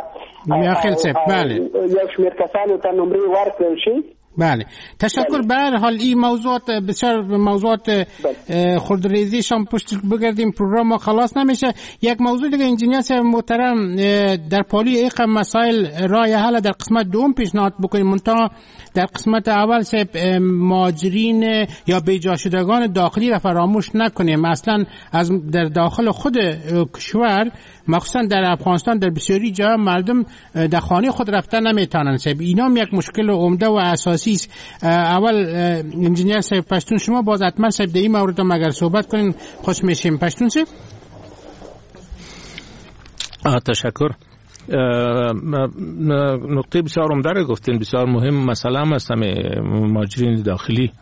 یو شمېر کسانو ته نمرې ورکړل شي. بله تشکر. به هر حال این موضوعات بسیار موضوعات خردریزیشان پشت بگردیم، پروگرام ما خلاص نمیشه. یک موضوع دیگه انجینیر صاحب محترم در پالی ایق مسائل رای حل در قسمت دوم پیشنهاد بکنیم، منتها در قسمت اول صاحب مهاجرین یا بیجا شدگان داخلی را فراموش نکنیم. اصلا از در داخل خود کشور مخصوصا در افغانستان در بسیاری جا مردم در خانه خود رفتن نمیتونن صاحب. اینا هم یک مشکل عمده و اساسی است. اول انجینیر صاحب پشتون شما باز حتما صاحب در این مورد هم اگر صحبت کنین خوش میشیم. پشتون صاحب. تشکر. نقطه بسیار عمده رو گفتین، بسیار مهم مسئله هم است. مهاجرین داخلی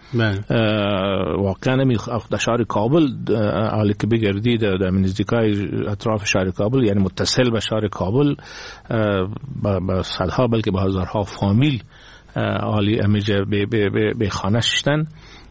واقعا در شهر کابل حالی که بگردی در نزدیکای اطراف شهر کابل، یعنی متصل به شهر کابل، با صدها بلکه به هزارها فامیل حالی همیشه به خانه شدن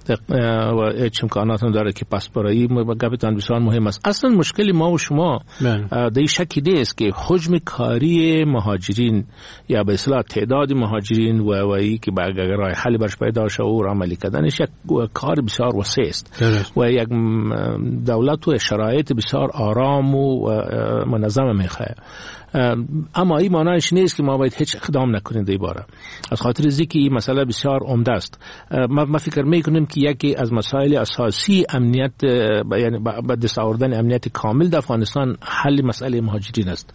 و هیچ امکانات نداره که پس برایی گفتن بسیار مهم است. اصلا مشکل ما و شما در شکی نیست که حجم کاری مهاجرین یا به اصطلاح تعداد مهاجرین و ای که اگر راه حل برش پیدا شه و عملی کردنش یک کار بسیار وسیع است و یک دولت و شرایط بسیار آرام و منظم میخواد. اما این معنیش نیست که ما باید هیچ اقدام نکنیم در این باره. از خاطر اینکه این مسئله بسیار عمده است. ما فکر میکنیم که یکی از مسائل اساسی امنیت، یعنی با دست آوردن امنیت کامل در افغانستان حل مسئله مهاجرین است.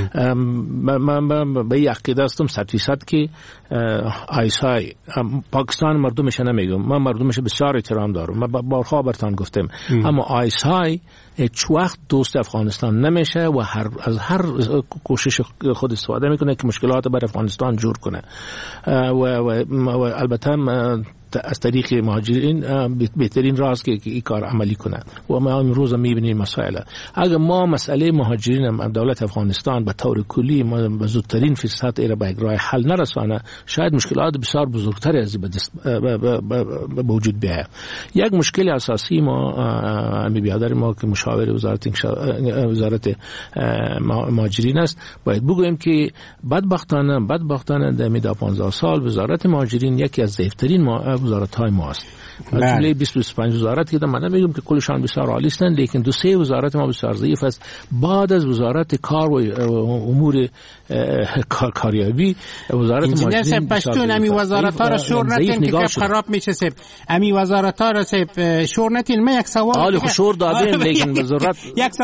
من به این عقیده هستم 100% که آیسای پاکستان مردمش نمیگم، من مردمش بسیار احترام دارم، من بارها براتون گفتم، اما آیسای هیچ وقت دوست افغانستان نمیشه و از هر کوشش خود استفاده میکنه که مشکلات بر افغانستان جور کنه و البته از طریق مهاجرین بهترین راه است که این کار عملی کنه و ما امروز میبینیم مسائل. اگر ما مسئله مهاجرین دولت افغانستان به طور کلی به زودترین فرصت ایره به راه حل نرسانه، شاید مشکلات بسیار بزرگتر از به وجود بیاید. یک مشکل اساسی ما امی بیادر ما که مشاور وزارت مهاجرین است، باید بگوییم که بدبختانه در 15 سال وزارت مهاجرین یکی از ضعیف‌ترین وزارت‌های ما است. جمله 20-25 وزارت که من نمیگم که کلشان بسیار عالی هستند، لیکن 2-3 وزارت ما بسیار ضعیف است. بعد از وزارت کار و امور کاریابی وزارت مهاجرین پشتون امی وزارت‌ها را شور نتین که خراب میشه سب. امی وزارت‌ها را سب شور نتین. من یک سوال حالی شور دادیم، لیکن وزارت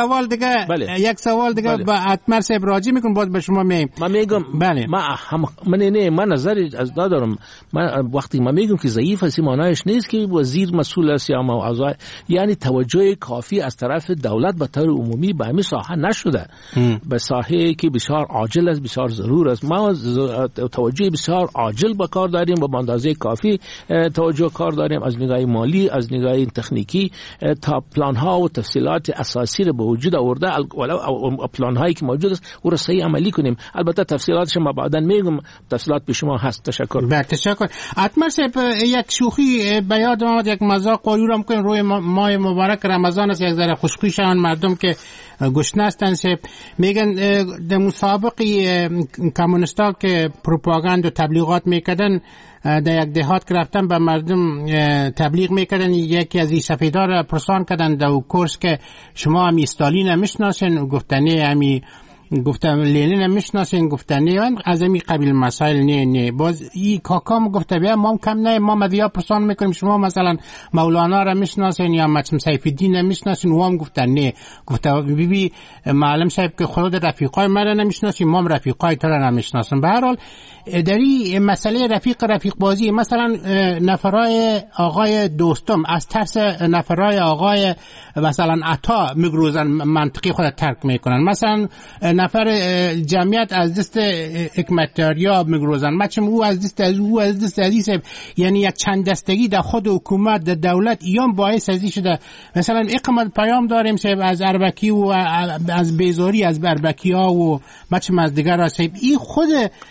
یک سوال دیگه با اتمر سب راجی میکنم، باز به شما میگم. من میگم بله من نظری از دادم. من وقتی من میگم که ضعیف است معنیش نیست که وزیر مسئول است یا موضوع، یعنی توجه کافی از طرف دولت به طور عمومی به همین ساحه نشده. به ساحه که بسیار عاجل است، بسیار ضرور است. ما توجه بسیار عاجل به کار داریم و به اندازه کافی توجه کار داریم از نگاه مالی، از نگاه تکنیکی، تا پلان ها و تفصیلات تغییرات اساسی رو به وجود آورده، ولو پلان هایی که موجود است او رو صحیح عملی کنیم. البته تفصیلاتش ما بعداً میگم، تفصیلات به شما هست. تشکر. تشکر. اتمر صاحب یک شوخی به یاد اومد، یک مذاق قایور هم کنیم روی ماه مبارک رمضان است، یک ذره خوشخویی شون مردم که گشنه هستن. میگن در مسابقی کمونیستا که پروپاگاند و تبلیغات میکردن در یک دهات که رفتن به مردم تبلیغ میکردن، یکی از این سفیدار پرسان کردن در کورس که شما همی استالین میشناسین، گفتنی همی گفتم لینین میشناسین، گفتنی از این قبیل مسائل نه. باز این کاکام گفته بیا ما کم نه، ما مدیا پرسان میکنیم شما مثلا مولانا را میشناسین یا مچم سیف الدین میشناسین، و هم گفتن نه. گفته بی معلم صاحب که خود رفیقای من نمیشناسین، ما رفیقای تو را نمیشناسیم. به هر حال در این مسئله رفیق بازی، مثلا نفرای آقای دوستم از ترس نفرای آقای مثلا عطا میگروزن، منطقی خود ترک میکنن. مثلا نفر جمعیت از دست حکمتیاریا میگروزن، مچم او از دست عزیز. یعنی یک چند دستگی در خود حکومت در دولت ایام باعث ازی شده. مثلا اقامت پیام داریم از اربکی و از بیزاری از اربکی ها و مچم از دیگر صاحب. این خود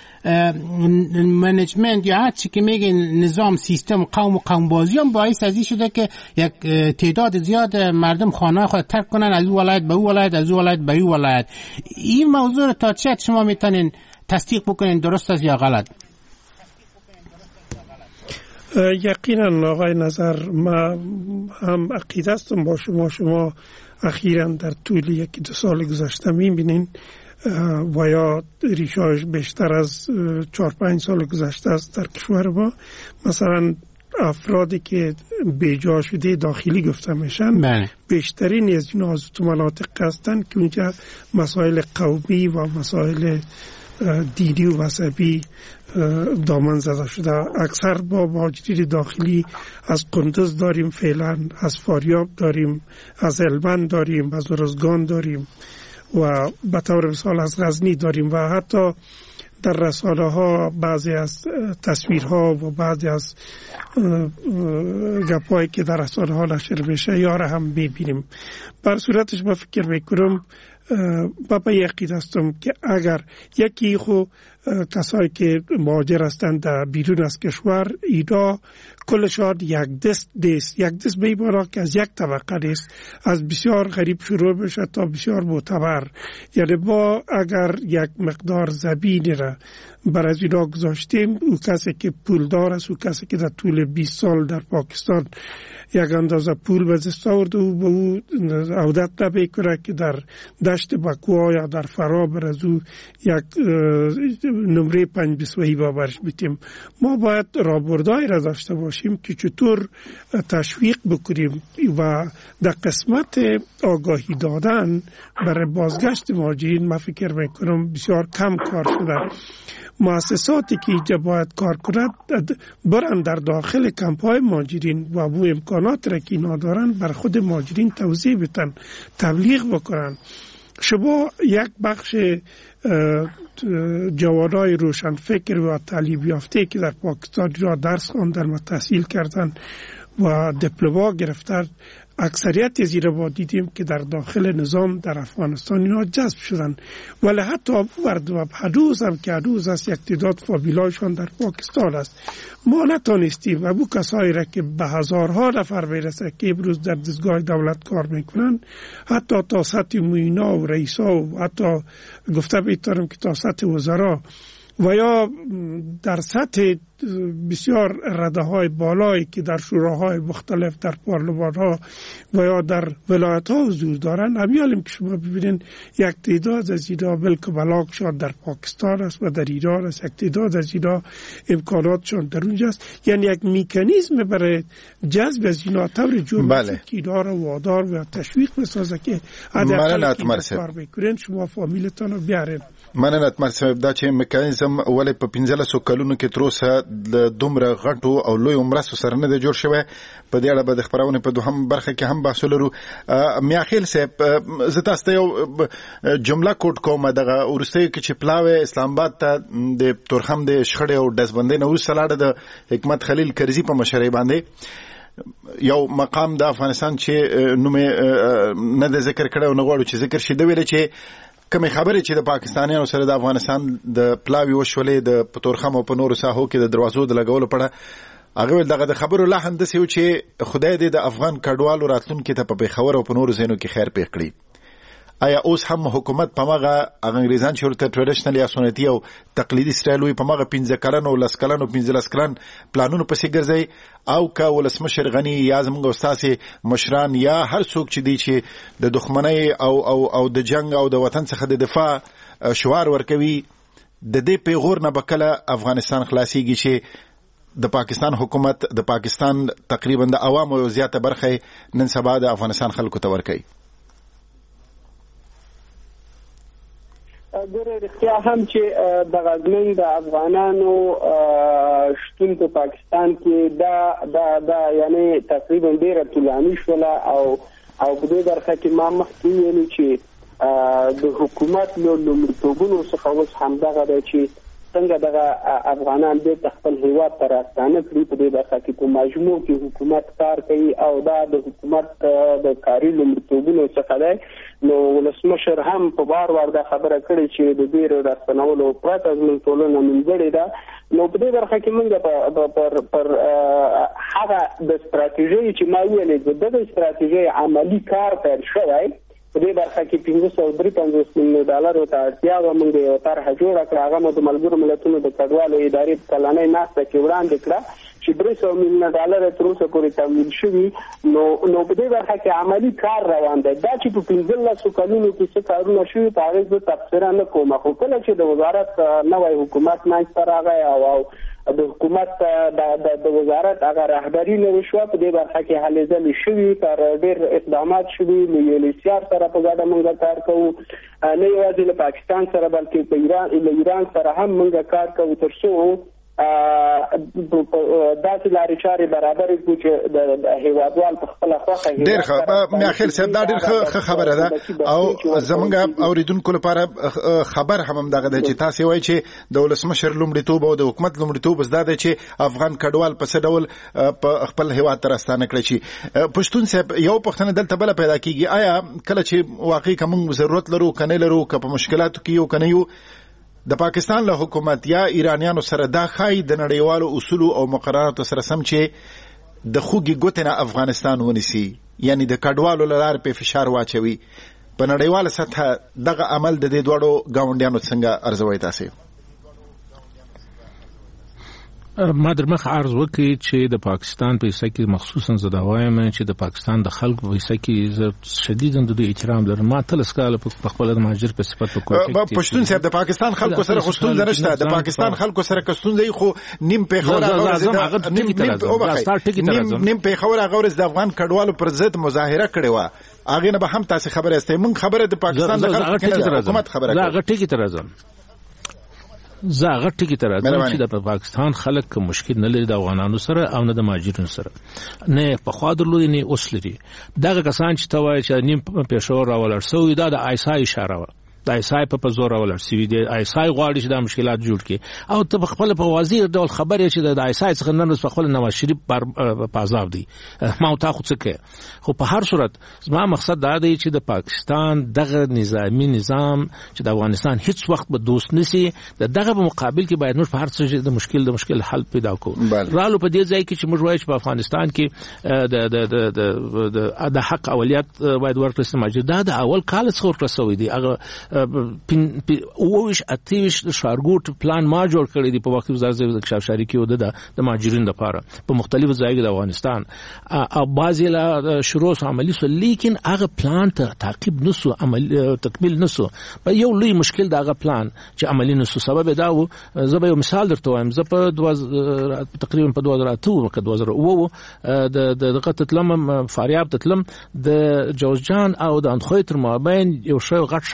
منیجمنت یا هر چی که میگه نظام سیستم قوم بازی هم باعث ازی شده که یک تعداد زیاد مردم خانه خود ترک کنن، از او ولایت به او ولایت، از او ولایت به او ولایت. این موضوع تا چه شما میتونین تصدیق بکنین درست است یا غلط؟ یقینا آقای نظر، ما هم عقیده هستم با شما اخیراً در طول یکی دو سال گذشته میبینین و یا ریشاش بیشتر از 4-5 سال گذشته است در کشور ما، مثلا افرادی که بیجا شده داخلی گفته میشن بیشترین از این از تو مناطق هستند که اونجا مسائل قومی و مسائل دینی و مذهبی دامن زده شده. اکثر با مهاجرین داخلی از قندوز داریم، فعلا از فاریاب داریم، از هلمند داریم، از ارزگان داریم و به طور مثال از غزنی داریم. و حتی در رسانه ها بعضی از تصویرها و بعضی از گپایی که در رسانه ها نشر میشه یاره هم میبینیم. بر صورتش ما فکر میکنم با یقین هستم که اگر یکی خو کسایی که مهاجر هستند در بیرون از کشور، اینا کلشان یک دست میبارا که از یک طبقه نیست، از بسیار غریب شروع بشه تا بسیار معتبر. یعنی ما اگر یک مقدار زبینی را بر از اینا گذاشتیم، او کسی که پولدار است، او کسی که در طول 20 سال در پاکستان یک اندازه پول به دست آورده و به او عودت نمیکنه که در دشت بکوها یا در فرا از او یک نمره 522 باورش بیتیم. ما باید رابردهایی را داشته باشیم که چطور تشویق بکنیم و در قسمت آگاهی دادن برای بازگشت مهاجرین ما فکر میکنم بسیار کم کار شده. مؤسساتی که اینجا باید کار کنند برن در داخل کمپ‌های مهاجرین و او امکانات را که اینا دارن بر خود مهاجرین توضیح بدن، تبلیغ بکنن. شما یک بخش جوانای روشنفکر و تعلیم یافته که در پاکستان را درس خواندن و تحصیل کردن و دیپلم گرفتن، اکثریت از اینا ما دیدیم که در داخل نظام در افغانستان اینا جذب شدن. ولی حتی هنوز هم که هنوز است یک تعداد فامیلایشان در پاکستان است. ما نتانستیم ابو کسایی را که به هزارها نفر میرسه که امروز در دستگاه دولت کار میکنن، حتی تا سطح معینا و رئیسا و حتی گفته میتونم که تا سطح وزرا و یا در سطح بسیار رده های بالایی که در شوراهای مختلف در پارلمان ها و یا در ولایت ها حضور دارن، همیالیم که شما ببینین یک تعداد از اینا ملک ملاکشان در پاکستان است و در ایران است، یک تعداد از اینا امکاناتشان در اونجا است. یعنی یک میکانیزم برای جذب از اینا طور جور که اینا رو وادار و تشویق بسازه که حداقل که کار میکنین شما فامیلتان رو بیارین. مننه اتمر صاحب. دا چې میکانیزم ولې په 15 کلونو کې تر اوسه د دومره غټو او لوی مرستو سره نه دی جوړ شوی. په دې اړه به د خبرونې په دوهم برخه کې هم بحث لرو. میاخیل صاحب، زه تاسو ته یو جمله کوټ کوم. دغه ورستیو کې چې پلاوی اسلام آباد ته د تورخم د شخړې او ډزبندۍ نه وروسته لاړه د حکمت خلیل کرزي په مشرۍ باندې. یو مقام د افغانستان چې نوم نه د ذکر کړو نه غواړو چې ذکر شي د ویل چې کومې خبرې چې د پاکستانیانو سره د افغانستان د پلاوی وشولې د پتورخم او په نورو ساحو کې د دروازو د لګولو په اړه هغه دغه د خبرو لا هم دسیو چې خدای دې د افغان کډوالو راتلونکي ته په پیښور او په نورو ځایونو کې خیر پېښ کړي. آیا اوس هم حکومت په مغه انګریزان چې ورته ټریډیشنل یا سنتي او تقلیدي سټایل وي په مغه 15 کلن او 10 کلن او 15 کلن پلانونو پسې ګرځي او کا ولسمشر غنی یا زموږ استاد مشران یا هر څوک چې دی چې د دښمنۍ او د جنگ او د وطن څخه د دفاع شعار ورکوي د دې پیغور نه بکله افغانستان خلاصيږي چې د پاکستان حکومت د پاکستان تقریبا د عوامو زیاته برخه نن سبا د افغانستان خلکو ته ورکوي. ګوره رښتیا هم چې د غزنین د افغانانو شتون په پاکستان کې دا یعنی تقریبا ډیره طولاني شوله او په دې برخه کې ما مخکې ویلي چې د حکومت له لومړیتوبونو څخه اوس همدغه دی چې څنګه دغه افغانان د خپل هیواد ته راستانه کړي. په دې برخه کې په مجموع کې حکومت کار کوي او دا د حکومت د کاري لومړیتوبونو څخه دی. نو ولسمشر هم په بار دا خبره کړې چې د دې راستنولو پرته زموږ ټولنه نیمګړې ده. نو په دې برخه کې موږ پر هغه د ستراتیژۍ چې ما ویلې د ستراتیژۍ عملی کار پیل شوی په دې برخه کې $553 میلیون ته اړتیا و. موږ یو طرحه جوړه کړه، هغه مو د ملګرو ملتونو د کډوالو ادارې په کلنۍ ناسته کې وړاندې کړه چې $300 میلیون تر اوسه پورې تمویل شوي. نو په دې برخه کې عملی کار روان دی. دا چې په 15 کلونو کې څه کارونه شوي په هغې زه تبصره نه کوم، خو کله چې د وزارت نوی حکومت منځته راغی او د حکومت د وزارت هغه رهبري نوې شوه، په دې برخه کې هلې ځلې شوي، تر ډېر اقدامات شوي. له UNHCR سره په ګډه موږ کار کوو، نه یوازې له پاکستان سره بلکې له ایران سره هم موږ کار کوو تر څو داسې لارې چارې برابرې کړو چې د هیوادوال په خپله خوښه ډېر ښه. میاخیل صاحب دا ډېر ښه خبره ده او زموږ اورېدونکو لپاره خبر هم همدغه دی چې تاسې وایي چې د ولسمشر لومړیتوب او د حکومت لومړیتوب دا دی چې افغان کډوال په څه ډول په خپل هیواد ته راستانه کړی شي. پښتون صاحب یو پوښتنه دلته بله پیدا کېږي، آیا کله چې واقعي که موږ ضرورت لرو که نه لرو که په مشکلاتو کې یو که نه یو د پاکستان له حکومت یا ایرانیانو سره دا ښایي د نړیوالو اصولو او مقرراتو سره سم چې د خوږې ګوتې نه افغانستان ونیسي، یعنی د کډوالو له لارې پې فشار واچوي. په نړیواله سطحه دغه عمل د دې دواړو ګاونډیانو څنګه ارزوئ تاسې؟ ما در مخ عرض وکړي چې د پاکستان په حصہ کې مخصوصا زه وایم چې د پاکستان د خلکو په حصہ کې شدیداً د احترام لرم. ما تل سکاله په خپل د مهاجر په صفت په کوټه کې پښتون صاحب د پاکستان خلکو سره خوشتون نشته، د پاکستان خلکو سره کستون دی، خو نیم په خبره نیم په خبره غورز د افغان کډوالو پر ضد مظاهره کړې و، هغه نه به هم تاسو خبره استئ. موږ خبره د پاکستان د حکومت خبره لا غټی کی تر ازم زه غټی کی تر ازم چې د پاکستان خلک کوم مشکل نه لري د افغانانو سره او نه د مهاجرینو سره، نه په خاطر لري نه اوس لري. دغه کسان چې توای چې نیم پېښور راولر سوې دا د آیسا اشاره و، د آیسای په زور راولر سوي دي. آیسای غواړي چې د مشکلات جوړ کړي او ته خپل په واضح ډول خبرې چې د آیسای څخه نن په خپل نواز شریف په عذاب دي ما تا خو څه کې. خو په هر صورت زما مقصد دا دی چې د پاکستان دغه نظامی نظام چې د افغانستان هیڅ وخت به دوست نسی، دغه په مقابل کې باید نور په هر څه د مشکل حل پیدا کو. رالو په دې ځای کې چې موږ وایو چې په افغانستان کې د حق اولیت باید ورکړل شي. دا د اول کال څخه ورکړل شوی دی. هغه اوش اتیش شارګوټ پلان ما جوړ کړی دی په وخت وزارت د کشف شریکي او د مهاجرینو لپاره په مختلفو ځایونو د افغانستان او بعضی لا شروع عملی سو، لیکن هغه پلان ته تعقیب نسو، عمل تکمیل نسو. په یو لوی مشکل دا هغه پلان چې عملی نسو. سبب دا و، زه به یو مثال درته وایم. زه په تقریبا په 2002 د قتلم فاریاب تتلم د جوزجان او د انخوی تر مابین یو شی غټ شارګوټ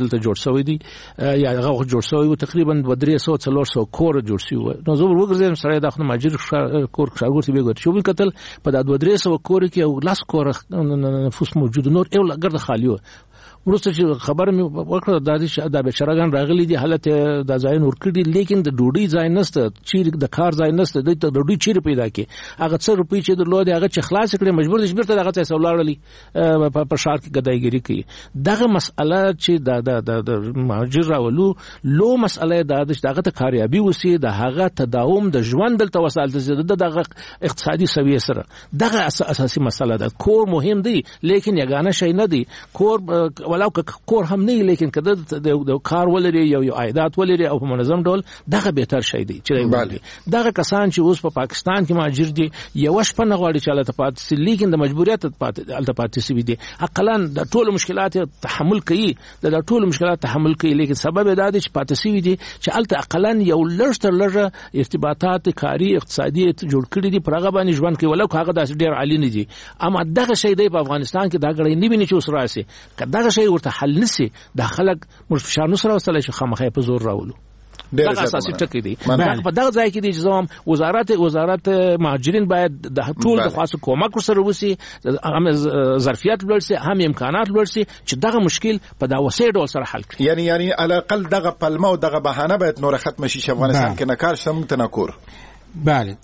دلته جوړ شوی دی یا هغه جوړ شوی و تقریبا 300 کور جوړ شوی نو زه وګرځم سره د خپل ماجر کور ښارګوټي به ګور شو کتل په د 300 کور کې او لاس کور نفوس موجود نور یو لګر خالی و ورسته چې خبر مې وکړه د بشرګان راغلي دي حالت د ځای نور کړي لیکن د ډوډۍ ځای نشته چې د کار ځای نشته د ډوډۍ چیرې پیدا کی هغه څه روپی چې د لوی هغه چې خلاص کړي مجبور دي بیرته دغه څه ولاړلی په شهر کې ګدایګری کوي دغه مسأله چې د مهاجر راولو لو مسأله دغه ته کاریابي وسی د هغه تداوم د ژوند دلته وسایل دغه اقتصادي سویه سره دغه اساسي مسأله ده کور مهم دی لیکن یگانه شی نه دی کور ولو کور هم نه لیکن کده د کار ولري یو عائدات ولري او په منظم ډول دغه بهتر شی دی چې دغه کسان چې اوس په پاکستان کې مهاجر دي یو شپه نه غواړي چې الته پاتې لیکن د مجبوریت الته پاتې سوي دي عقلاً د ټول مشکلات تحمل کوي د ټول مشکلات تحمل کوي لیکن سبب دا دی چې پاتې سوي دي چې الته عقلاً یو لږ تر لږه ارتباطات کاری اقتصادي جوړ کړي دي پرغه باندې ژوند کوي ولکه هغه داس ډیر عالی نه دي اما دغه شی دی په افغانستان کې دا غړي نه ویني چې اوس راسي کداغه شی ورته حل نسی د خلک مرفشار نو سره وسله چې خامخې په زور راولو دا اساسي ټکی دی په دغه ځای کې د نظام وزارت مهاجرین باید د ټول د خاص کومک سره وسی هم ظرفیت لوړ سي هم امکانات لوړ سي چې دغه مشکل په دا وسې ډول سره حل کړي یعنی علي الاقل دغه پلمه او دغه بهانه باید نور ختم شي چې افغانستان کې نکار شم تنکور بله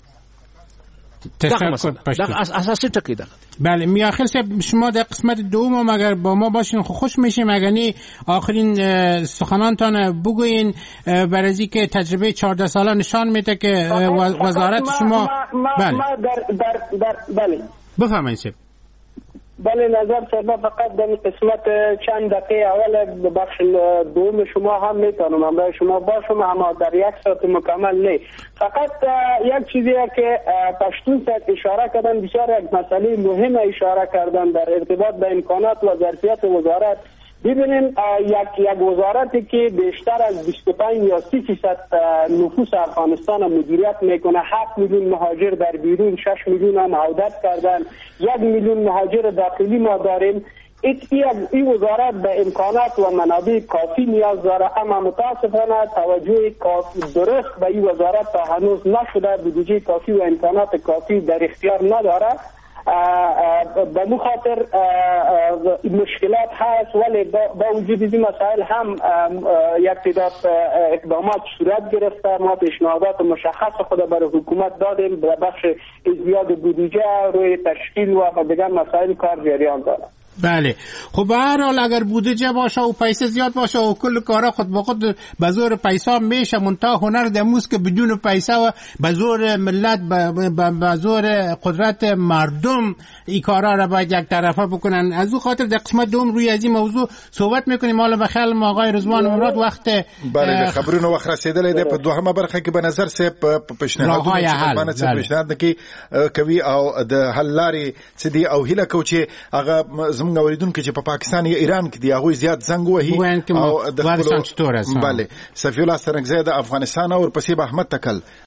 دغه اساسي ټکی ده بله میاخیل صاحب شما در قسمت دوم اگر با ما باشین خوش میشیم اگر آخرین سخنانتان بگوین برای از اینکه تجربه 14 ساله نشان میده که وزارت شما بله بفرمایید صاحب بله نظر صاحب فقط در قسمت چند دقیقه اول بخش دوم شما هم میتونم من برای شما باشم اما در یک ساعت مکمل نه فقط یک چیزی که پشتون صاحب اشاره کردن بسیار یک مسئله مهم اشاره کردن در ارتباط به امکانات و ظرفیت وزارت ببینیم یک وزارتی که بیشتر از 25 یا 30% نفوس افغانستان مدیریت میکنه 7 میلیون مهاجر در بیرون 6 میلیون هم عودت کردن 1 میلیون مهاجر داخلی ما داریم این وزارت به امکانات و منابع کافی نیاز داره اما متاسفانه توجه کافی درست به این وزارت تا هنوز نشده بودجه کافی و امکانات کافی در اختیار نداره به مخاطر مشکلات هست ولی با وجود این مسائل هم یک تعداد اقدامات صورت گرفته ما پیشنهادات مشخص خود برای حکومت دادیم در بخش ازدیاد بودجه روی تشکیل و دیگر مسائل کار جریان داره بله خب به هر حال اگر بودجه باشه و پیسه زیاد باشه و کل کارا خود به خود به زور پیسه میشه منتها هنر دموس که بدون پیسه و به زور ملت به زور قدرت مردم این کارا را باید یک طرفه بکنن از او خاطر در قسمت دوم روی از این موضوع صحبت میکنیم حالا به خیال آقای رضوان مراد وقت بله خبرونه وخت رسیدلې ده په دوهمه برخه کې به نظر سه پیشنهادونه چې پیشنهاد کوي کوي او د حل لارې چې دی او هله کوي هغه زموږ اوریدونکو چې په پاکستان یا ایران کې دی هغه زیات زنګ وهي او د بله صفی الله سرنګزی د افغانستان او ورپسې به احمد تکل